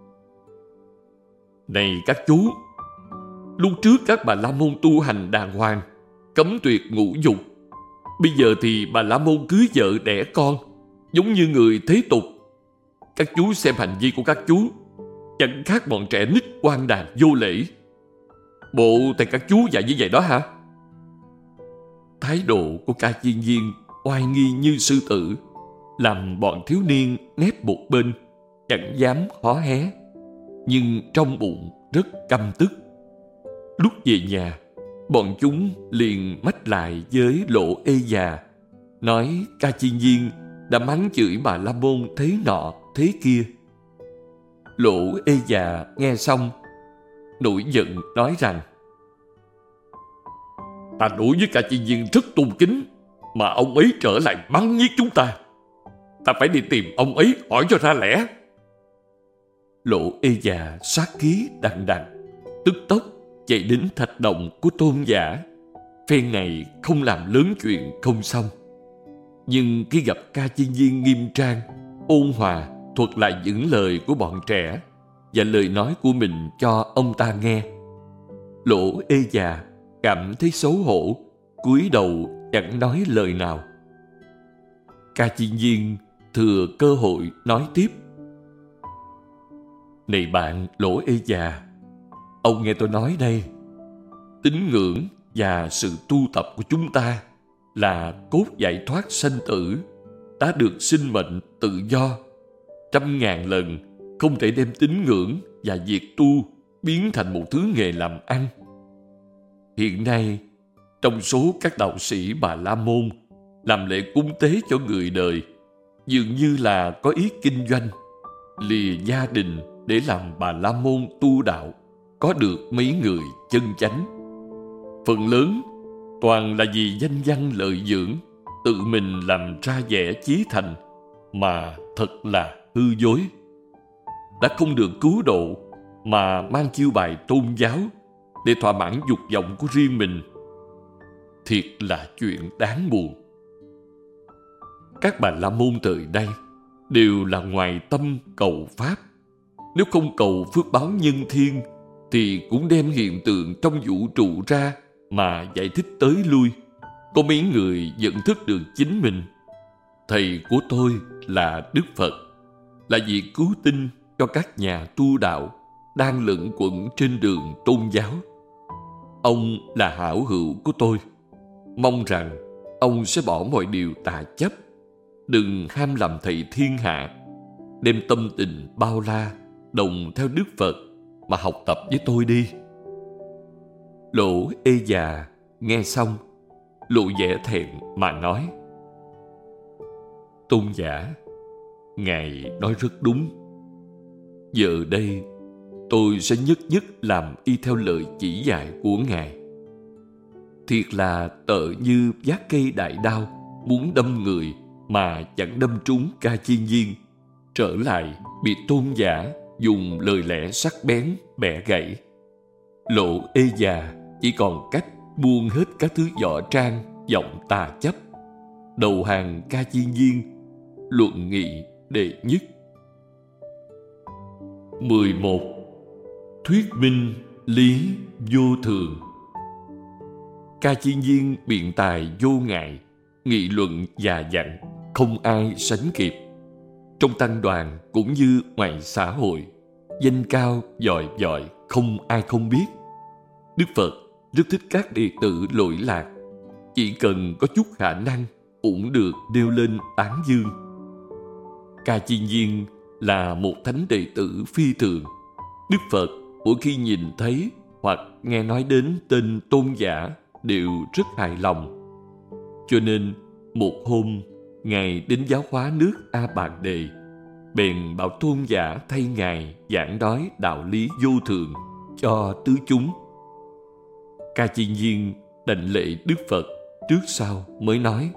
Này các chú, lúc trước các Bà La Môn tu hành đàng hoàng, cấm tuyệt ngũ dục. Bây giờ thì Bà La Môn cưới vợ đẻ con, giống như người thế tục. Các chú xem hành vi của các chú chẳng khác bọn trẻ nít quan đàn vô lễ. Bộ tại các chú dạy như vậy đó hả? Thái độ của Ca Chiên Viên oai nghi như sư tử, làm bọn thiếu niên nép một bên, chẳng dám hó hé, nhưng trong bụng rất căm tức. Lúc về nhà, bọn chúng liền mách lại với Lỗ Ê Già, nói Ca Chiên Viên đã mắng chửi Bà La Môn thế nọ thế kia. Lỗ Ê Già nghe xong nổi giận nói rằng: Ta đối với Ca Chiên Viên rất tôn kính, mà ông ấy trở lại bắn giết chúng ta. Ta phải đi tìm ông ấy hỏi cho ra lẽ. Lỗ Ê Già sát khí đằng đằng, tức tốc chạy đến thạch động của tôn giả. Phen này không làm lớn chuyện không xong. Nhưng khi gặp Ca Chiên Viên nghiêm trang, ôn hòa thuật lại những lời của bọn trẻ và lời nói của mình cho ông ta nghe, Lỗ Ê Già cảm thấy xấu hổ, cúi đầu chẳng nói lời nào. Ca Chiên Viên thừa cơ hội nói tiếp: Này bạn Lỗ Ê Già, ông nghe tôi nói đây. Tín ngưỡng và sự tu tập của chúng ta là cốt giải thoát sanh tử, đã được sinh mệnh tự do. 100.000 lần không thể đem tín ngưỡng và việc tu biến thành một thứ nghề làm ăn. Hiện nay, trong số các đạo sĩ Bà La Môn làm lễ cúng tế cho người đời, dường như là có ý kinh doanh, lìa gia đình để làm Bà La Môn tu đạo, có được mấy người chân chánh. Phần lớn toàn là vì danh văn lợi dưỡng, tự mình làm ra vẻ chí thành, mà thật là hư dối. Đã không được cứu độ mà mang chiêu bài tôn giáo để thỏa mãn dục vọng của riêng mình. Thiệt là chuyện đáng buồn. Các Bà La Môn thời đây đều là ngoài tâm cầu pháp. Nếu không cầu phước báo nhân thiên thì cũng đem hiện tượng trong vũ trụ ra mà giải thích tới lui. Có mấy người nhận thức được chính mình. Thầy của tôi là Đức Phật, là vị cứu tinh cho các nhà tu đạo đang lẩn quẩn trên đường tôn giáo. Ông là hảo hữu của tôi. Mong rằng ông sẽ bỏ mọi điều tà chấp, đừng ham làm thầy thiên hạ, đem tâm tình bao la đồng theo Đức Phật mà học tập với tôi đi. Lỗ Ê Già nghe xong lộ vẻ thẹn mà nói: Tôn giả, Ngài nói rất đúng. Giờ đây tôi sẽ nhất nhất làm y theo lời chỉ dạy của Ngài. Thiệt là tợ như vác cây đại đao muốn đâm người mà chẳng đâm trúng Ca Chiên Viên, trở lại bị tôn giả dùng lời lẽ sắc bén bẻ gãy. Lỗ Ê Già chỉ còn cách buông hết các thứ võ trang vọng tà chấp, đầu hàng Ca Chiên Viên, luận nghị đệ nhất. 11. Thuyết minh lý vô thường. Ca Chiên Viên biện tài vô ngại, nghị luận già dặn, không ai sánh kịp. Trong tăng đoàn cũng như ngoài xã hội, danh cao dòi dòi, không ai không biết. Đức Phật rất thích các đệ tử lỗi lạc, chỉ cần có chút khả năng cũng được nêu lên tán dương. Ca Chiên Viên là một thánh đệ tử phi thường. Đức Phật mỗi khi nhìn thấy hoặc nghe nói đến tên tôn giả đều rất hài lòng. Cho nên một hôm Ngài đến giáo hóa nước A Bàn Đề, bèn bảo tôn giả thay Ngài giảng nói đạo lý vô thường cho tứ chúng. Ca Chiên Viên đảnh lễ Đức Phật trước sau mới nói: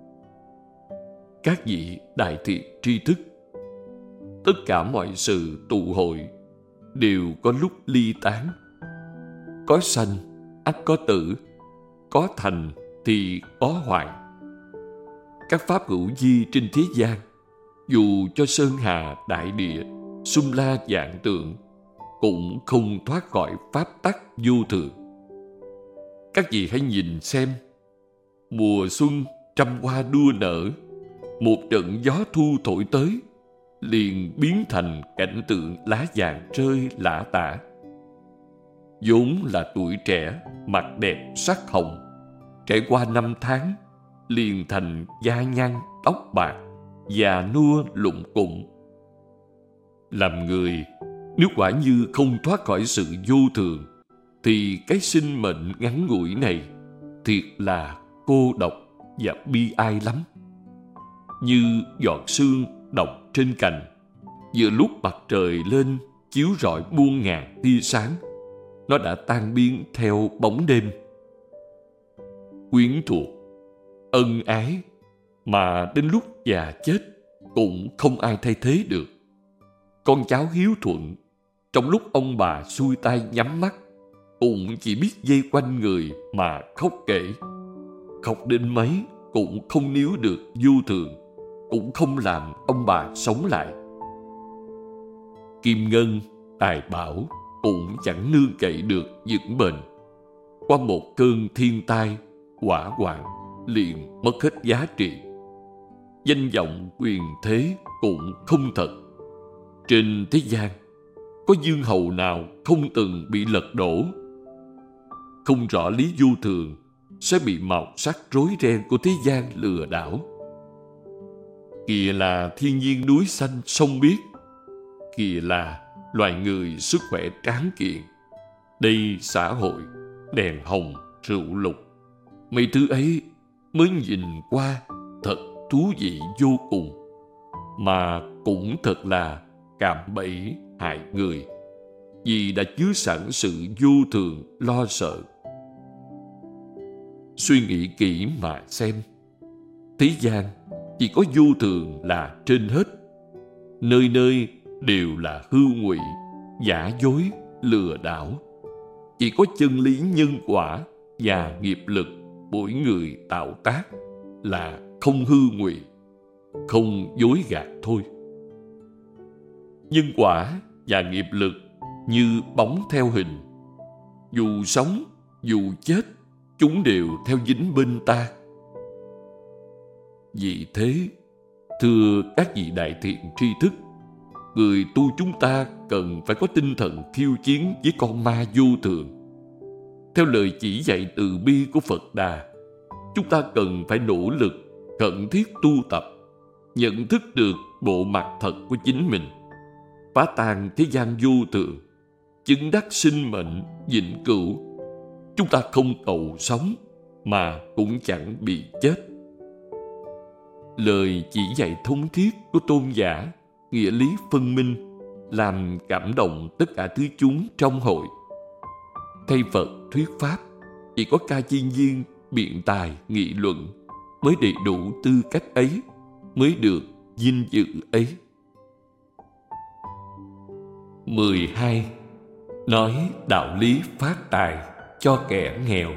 Các vị đại thiện tri thức, tất cả mọi sự tụ hội đều có lúc ly tán. Có sanh ắt có tử, có thành thì có hoại. Các pháp hữu vi trên thế gian, dù cho sơn hà đại địa, sum la vạn tượng, cũng không thoát khỏi pháp tắc vô thường. Các vị hãy nhìn xem, mùa xuân trăm hoa đua nở, một trận gió thu thổi tới, liền biến thành cảnh tượng lá vàng rơi lả tả. vốn là tuổi trẻ, mặt đẹp sắc hồng, trải qua năm tháng liền thành da nhăn tóc bạc, già nua lụng cụng. Làm người, nếu quả như không thoát khỏi sự vô thường, thì cái sinh mệnh ngắn ngủi này thiệt là cô độc và bi ai lắm. Như giọt sương đọng trên cành, vừa lúc mặt trời lên chiếu rọi muôn ngàn tia sáng, nó đã tan biến theo bóng đêm. Quyến thuộc, ân ái mà đến lúc già chết cũng không ai thay thế được. Con cháu hiếu thuận, trong lúc ông bà xuôi tay nhắm mắt, cũng chỉ biết vây quanh người mà khóc kể. Khóc đến mấy cũng không níu được vô thường, cũng không làm ông bà sống lại. Kim ngân, tài bảo cũng chẳng nương cậy được vững bền. Qua một cơn thiên tai, hỏa hoạn liền mất hết giá trị. Danh vọng quyền thế cũng không thật. Trên thế gian, có vương hầu nào không từng bị lật đổ. Không rõ lý vô thường sẽ bị màu sắc rối ren của thế gian lừa đảo. Kìa là thiên nhiên núi xanh sông biếc, kìa là loài người sức khỏe tráng kiện. Đây xã hội, đèn hồng, rượu lục, mấy thứ ấy mới nhìn qua thật thú vị vô cùng, mà cũng thật là cạm bẫy hại người, vì đã chứa sẵn sự vô thường lo sợ. Suy nghĩ kỹ mà xem, thế gian chỉ có vô thường là trên hết. Nơi nơi đều là hư ngụy, giả dối, lừa đảo. Chỉ có chân lý nhân quả và nghiệp lực mỗi người tạo tác là không hư ngụy, không dối gạt thôi. Nhân quả và nghiệp lực như bóng theo hình. Dù sống, dù chết, chúng đều theo dính bên ta. Vì thế, thưa các vị đại thiện tri thức, người tu chúng ta cần phải có tinh thần khiêu chiến với con ma vô thường. Theo lời chỉ dạy từ bi của Phật Đà, chúng ta cần phải nỗ lực, khẩn thiết tu tập, nhận thức được bộ mặt thật của chính mình, phá tan thế gian vô thường, chứng đắc sinh mệnh vĩnh cửu. Chúng ta không cầu sống mà cũng chẳng bị chết. Lời chỉ dạy thông thiết của tôn giả, nghĩa lý phân minh, làm cảm động tất cả thứ chúng trong hội. Thay Phật thuyết pháp, chỉ có ca chiên viên biện tài nghị luận mới đầy đủ tư cách ấy, mới được vinh dự ấy. 12. Nói đạo lý phát tài cho kẻ nghèo.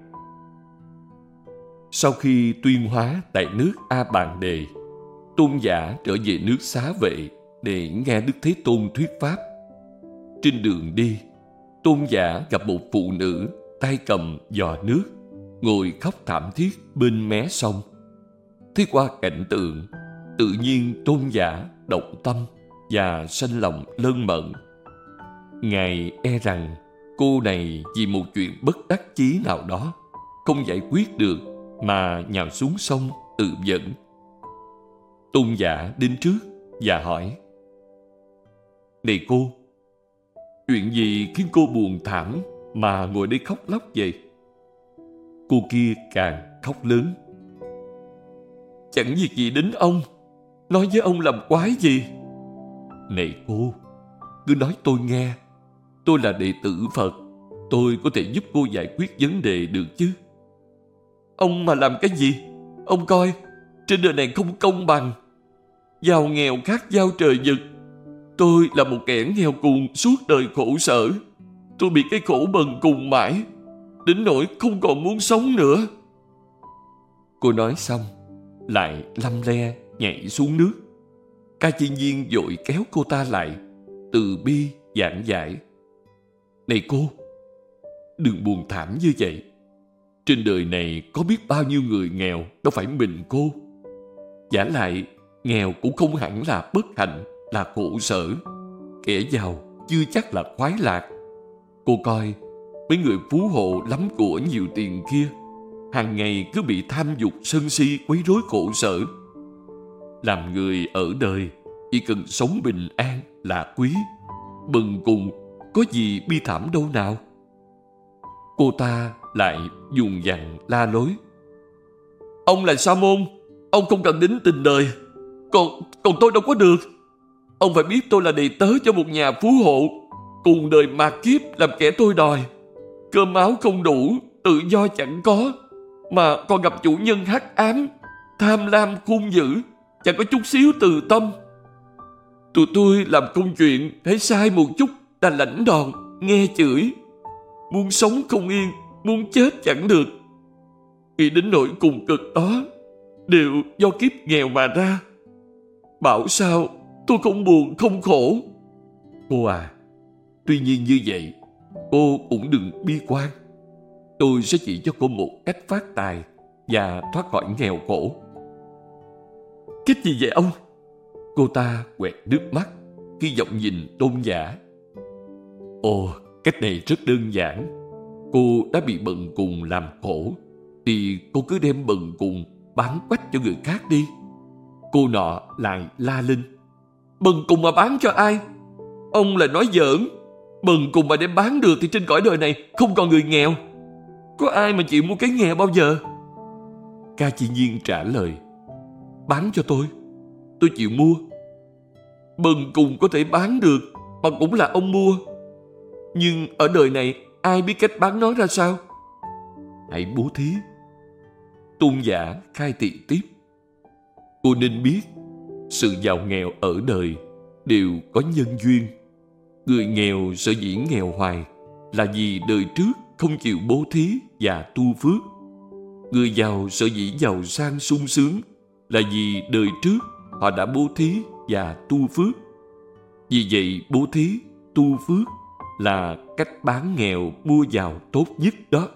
Sau khi tuyên hóa tại nước A Bàn Đề, tôn giả trở về nước Xá Vệ để nghe Đức Thế Tôn thuyết pháp. Trên đường đi, tôn giả gặp một phụ nữ tay cầm giò nước, ngồi khóc thảm thiết bên mé sông. Thấy qua cảnh tượng, tự nhiên tôn giả động tâm và sanh lòng lân mẫn. Ngài e rằng cô này vì một chuyện bất đắc chí nào đó không giải quyết được mà nhào xuống sông tự vẫn. Tôn giả đến trước và hỏi: Này cô, chuyện gì khiến cô buồn thảm mà ngồi đây khóc lóc vậy? Cô kia càng khóc lớn: Chẳng việc gì đến ông, nói với ông làm quái gì? Này cô, cứ nói tôi nghe. Tôi là đệ tử Phật, tôi có thể giúp cô giải quyết vấn đề được chứ. Ông mà làm cái gì? Ông coi, trên đời này không công bằng. Giàu nghèo khác giao trời vực. Tôi là một kẻ nghèo cùng suốt đời khổ sở. Tôi bị cái khổ bần cùng mãi, đến nỗi không còn muốn sống nữa. Cô nói xong, lại lăm le nhảy xuống nước. Ca chiên viên vội kéo cô ta lại, từ bi giảng giải: Này cô, đừng buồn thảm như vậy. Trên đời này có biết bao nhiêu người nghèo, đâu phải mình cô. Vả lại, nghèo cũng không hẳn là bất hạnh, là khổ sở. Kẻ giàu chưa chắc là khoái lạc. Cô coi, mấy người phú hộ lắm của nhiều tiền kia, hàng ngày cứ bị tham dục sân si quấy rối khổ sở. Làm người ở đời, chỉ cần sống bình an là quý. Bần cùng có gì bi thảm đâu nào. Cô ta lại dùng dằng la lối: Ông là sa môn, ông không cần đến tình đời. Còn tôi đâu có được. Ông phải biết tôi là đệ tớ cho một nhà phú hộ, cùng đời mạt kiếp làm kẻ tôi đòi. Cơm áo không đủ, tự do chẳng có, mà còn gặp chủ nhân hắc ám, tham lam khôn dữ, chẳng có chút xíu từ tâm. Tụi tôi làm công chuyện thấy sai một chút là lãnh đòn, nghe chửi. Muốn sống không yên, muốn chết chẳng được. Nghĩ đến nỗi cùng cực đó đều do kiếp nghèo mà ra. Bảo sao tôi không buồn không khổ. Cô à, tuy nhiên như vậy, cô cũng đừng bi quan. Tôi sẽ chỉ cho cô một cách phát tài và thoát khỏi nghèo khổ. Cách gì vậy ông? Cô ta quẹt nước mắt khi giọng nhìn tôn giả. Ồ, cách này rất đơn giản. Cô đã bị bần cùng làm khổ, thì cô cứ đem bần cùng bán quách cho người khác đi. Cô nọ lại la lên: Bần cùng mà bán cho ai? Ông là nói giỡn. Bần cùng mà đem bán được thì trên cõi đời này không còn người nghèo. Có ai mà chịu mua cái nghèo bao giờ? Ca Chi Nhiên trả lời: Bán cho tôi chịu mua. Bần cùng có thể bán được mà cũng là ông mua. Nhưng ở đời này ai biết cách bán nó ra sao? Hãy bố thí. Tôn giả khai thị tiếp: Cô nên biết, sự giàu nghèo ở đời đều có nhân duyên. Người nghèo sở dĩ nghèo hoài là vì đời trước không chịu bố thí và tu phước. Người giàu sở dĩ giàu sang sung sướng là vì đời trước họ đã bố thí và tu phước. Vì vậy bố thí, tu phước là cách bán nghèo mua giàu tốt nhất đó.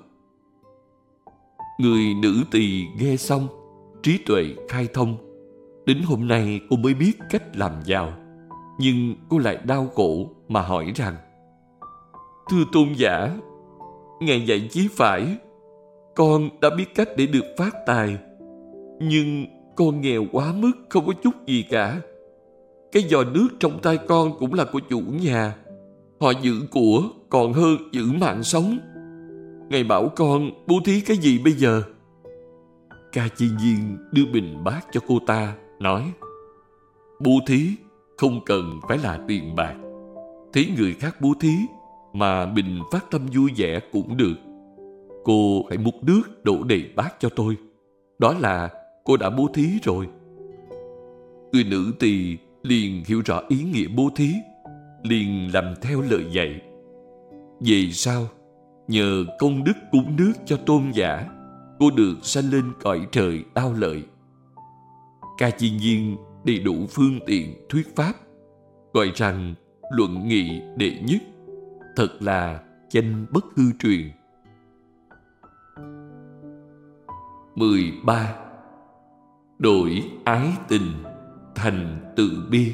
Người nữ tỳ nghe xong, trí tuệ khai thông. Đến hôm nay cô mới biết cách làm giàu. Nhưng cô lại đau khổ mà hỏi rằng: Thưa tôn giả, Ngài dạy chí phải. Con đã biết cách để được phát tài, nhưng con nghèo quá mức, không có chút gì cả. Cái giò nước trong tay con cũng là của chủ nhà. Họ giữ của còn hơn giữ mạng sống. Ngài bảo con bố thí cái gì bây giờ? Ca Chi Nhiên đưa bình bát cho cô ta, nói: Bố thí không cần phải là tiền bạc. Thấy người khác bố thí mà mình phát tâm vui vẻ cũng được. Cô hãy múc nước đổ đầy bát cho tôi. Đó là cô đã bố thí rồi. Người nữ tỳ liền hiểu rõ ý nghĩa bố thí, liền làm theo lời dạy. Về sau, nhờ công đức cúng nước cho tôn giả, cô được sanh lên cõi trời Đao Lợi. Ca Chi Nhiên đầy đủ phương tiện thuyết pháp, gọi rằng luận nghị đệ nhất, thật là danh bất hư truyền. 13. Đổi ái tình thành từ bi.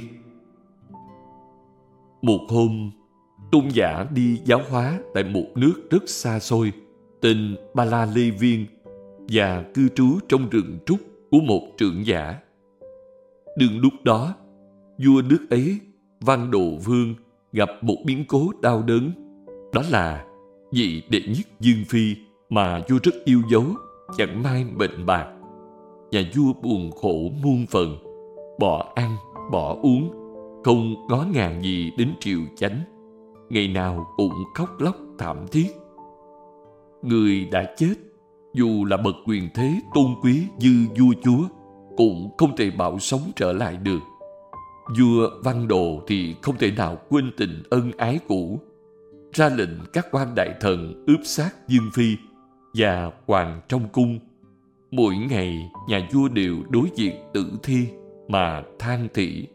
Một hôm, tôn giả đi giáo hóa tại một nước rất xa xôi tên Ba La Lê Viên và cư trú trong rừng trúc của một trưởng giả. Đương lúc đó, vua nước ấy, Văn Độ Vương, gặp một biến cố đau đớn. Đó là vị đệ nhất Dương Phi mà vua rất yêu dấu chẳng may bệnh bạc. Nhà vua buồn khổ muôn phần, bỏ ăn, bỏ uống, không ngó ngàng gì đến triều chánh, ngày nào cũng khóc lóc thảm thiết. Người đã chết, dù là bậc quyền thế tôn quý như vua chúa, cũng không thể bảo sống trở lại được. Vua Văn Đồ thì không thể nào quên tình ân ái cũ, ra lệnh các quan đại thần ướp xác Dương Phi và hoàng trong cung. Mỗi ngày nhà vua đều đối diện tử thi mà than thỉ: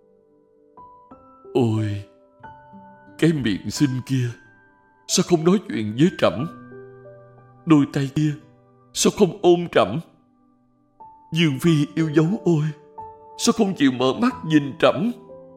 Ôi, cái miệng xinh kia sao không nói chuyện với trẫm? Đôi tay kia sao không ôm trẫm? Dương Phi yêu dấu ôi, sao không chịu mở mắt nhìn trẫm?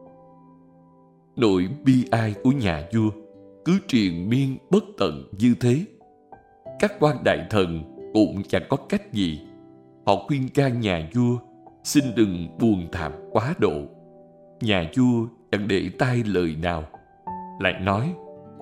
Nỗi bi ai của nhà vua cứ triền miên bất tận như thế. Các quan đại thần cũng chẳng có cách gì. Họ khuyên can nhà vua xin đừng buồn thảm quá độ. Nhà vua chẳng để tai lời nào, lại nói: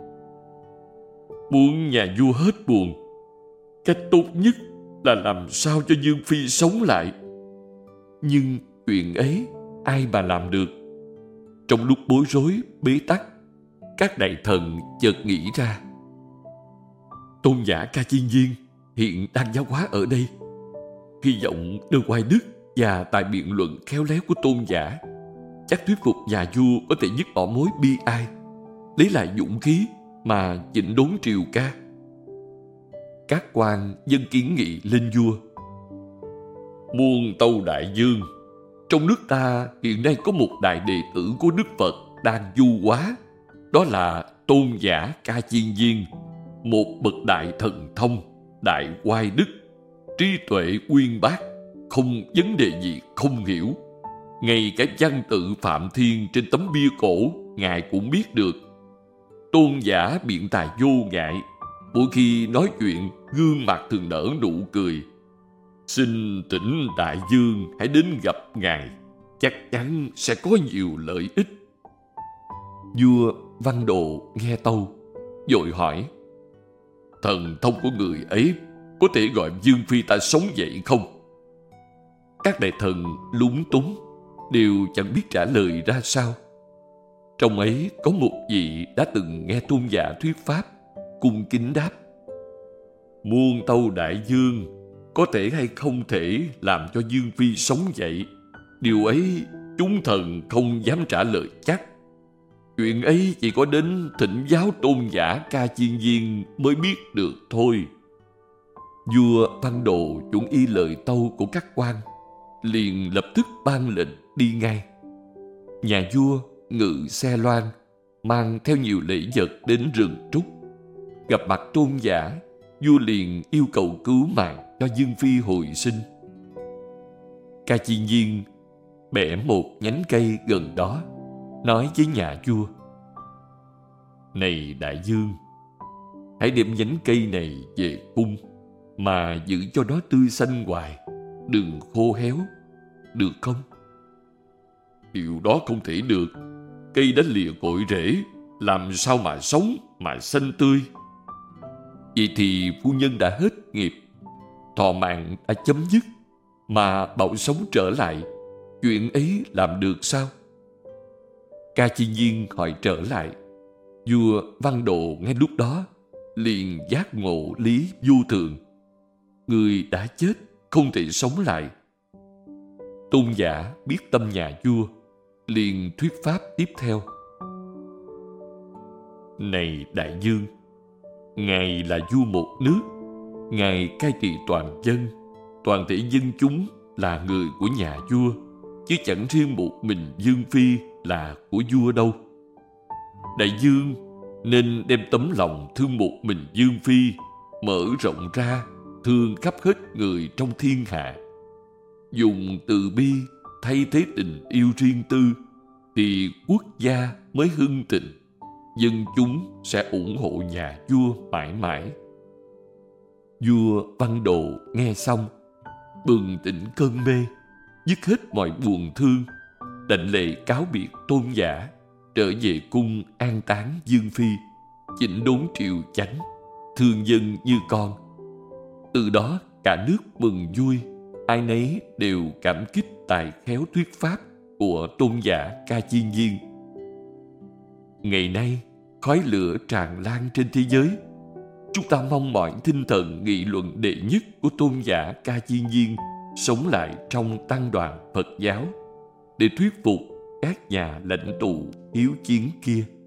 Muốn nhà vua hết buồn, cách tốt nhất là làm sao cho Dương Phi sống lại. Nhưng chuyện ấy ai mà làm được? Trong lúc bối rối bế tắc, các đại thần chợt nghĩ ra: Tôn giả Ca Chi Nhiên hiện đang giáo hóa ở đây. Hy vọng đôi oai đức và tài biện luận khéo léo của tôn giả chắc thuyết phục nhà vua có thể dứt bỏ mối bi ai, lấy lại dũng khí mà chỉnh đốn triều ca. Các quan dâng kiến nghị lên vua: Muôn tâu đại dương, trong nước ta hiện nay có một đại đệ tử của Đức Phật đang du hóa. Đó là tôn giả Ca Chi Nhiên, một bậc đại thần thông, đại oai đức, trí tuệ uyên bác, không vấn đề gì không hiểu. Ngay cái văn tự Phạm Thiên trên tấm bia cổ Ngài cũng biết được. Tôn giả biện tài vô ngại, mỗi khi nói chuyện gương mặt thường nở nụ cười. Xin Tĩnh đại vương hãy đến gặp ngài, chắc chắn sẽ có nhiều lợi ích. Vua Văn Độ nghe tâu, vội hỏi: Thần thông của người ấy có thể gọi vương phi ta sống dậy không? Các đại thần lúng túng, đều chẳng biết trả lời ra sao. Trong ấy có một vị đã từng nghe tôn giả thuyết pháp, cung kính đáp: Muôn tâu đại vương, có thể hay không thể làm cho vương phi sống dậy, điều ấy chúng thần không dám trả lời chắc. Chuyện ấy chỉ có đến thỉnh giáo tôn giả Ca Chiên Viên mới biết được thôi. Vua Văn Độ chuẩn y lời tâu của các quan, liền lập tức ban lệnh đi ngay. Nhà vua ngự xe loan, mang theo nhiều lễ vật đến rừng trúc. Gặp mặt tôn giả, vua liền yêu cầu cứu mạng cho vương phi hồi sinh. Ca Chiên Viên bẻ một nhánh cây gần đó, nói với nhà vua: Này đại vương, hãy đem nhánh cây này về cung, mà giữ cho nó tươi xanh hoài, đừng khô héo, được không? Điều đó không thể được. Cây đã lìa cội rễ, làm sao mà sống, mà xanh tươi? Vậy thì phu nhân đã hết nghiệp, thọ mạng đã chấm dứt, mà bảo sống trở lại, chuyện ấy làm được sao? Ca Chiên Viên hỏi trở lại. Vua Văn Độ ngay lúc đó liền giác ngộ lý vô thường. Người đã chết không thể sống lại. Tôn giả biết tâm nhà vua, liền thuyết pháp tiếp theo: Này đại vương, ngài là vua một nước, ngài cai trị toàn dân, toàn thể dân chúng là người của nhà vua, chứ chẳng riêng một mình vương phi là của vua đâu. Đại vương nên đem tấm lòng thương một mình vương phi mở rộng ra, thương khắp hết người trong thiên hạ. Dùng từ bi thay thế tình yêu riêng tư, thì quốc gia mới hưng thịnh, dân chúng sẽ ủng hộ nhà vua mãi mãi. Vua Văn Độ nghe xong, bừng tỉnh cơn mê, dứt hết mọi buồn thương, đảnh lễ cáo biệt tôn giả, trở về cung an táng vương phi, chỉnh đốn triều chánh, thương dân như con. Từ đó cả nước mừng vui, ai nấy đều cảm kích tài khéo thuyết pháp của tôn giả Ca Chiên Viên. Ngày nay, khói lửa tràn lan trên thế giới. Chúng ta mong mỏi tinh thần nghị luận đệ nhất của tôn giả Ca Chiên Viên sống lại trong tăng đoàn Phật giáo, để thuyết phục các nhà lãnh tụ hiếu chiến kia.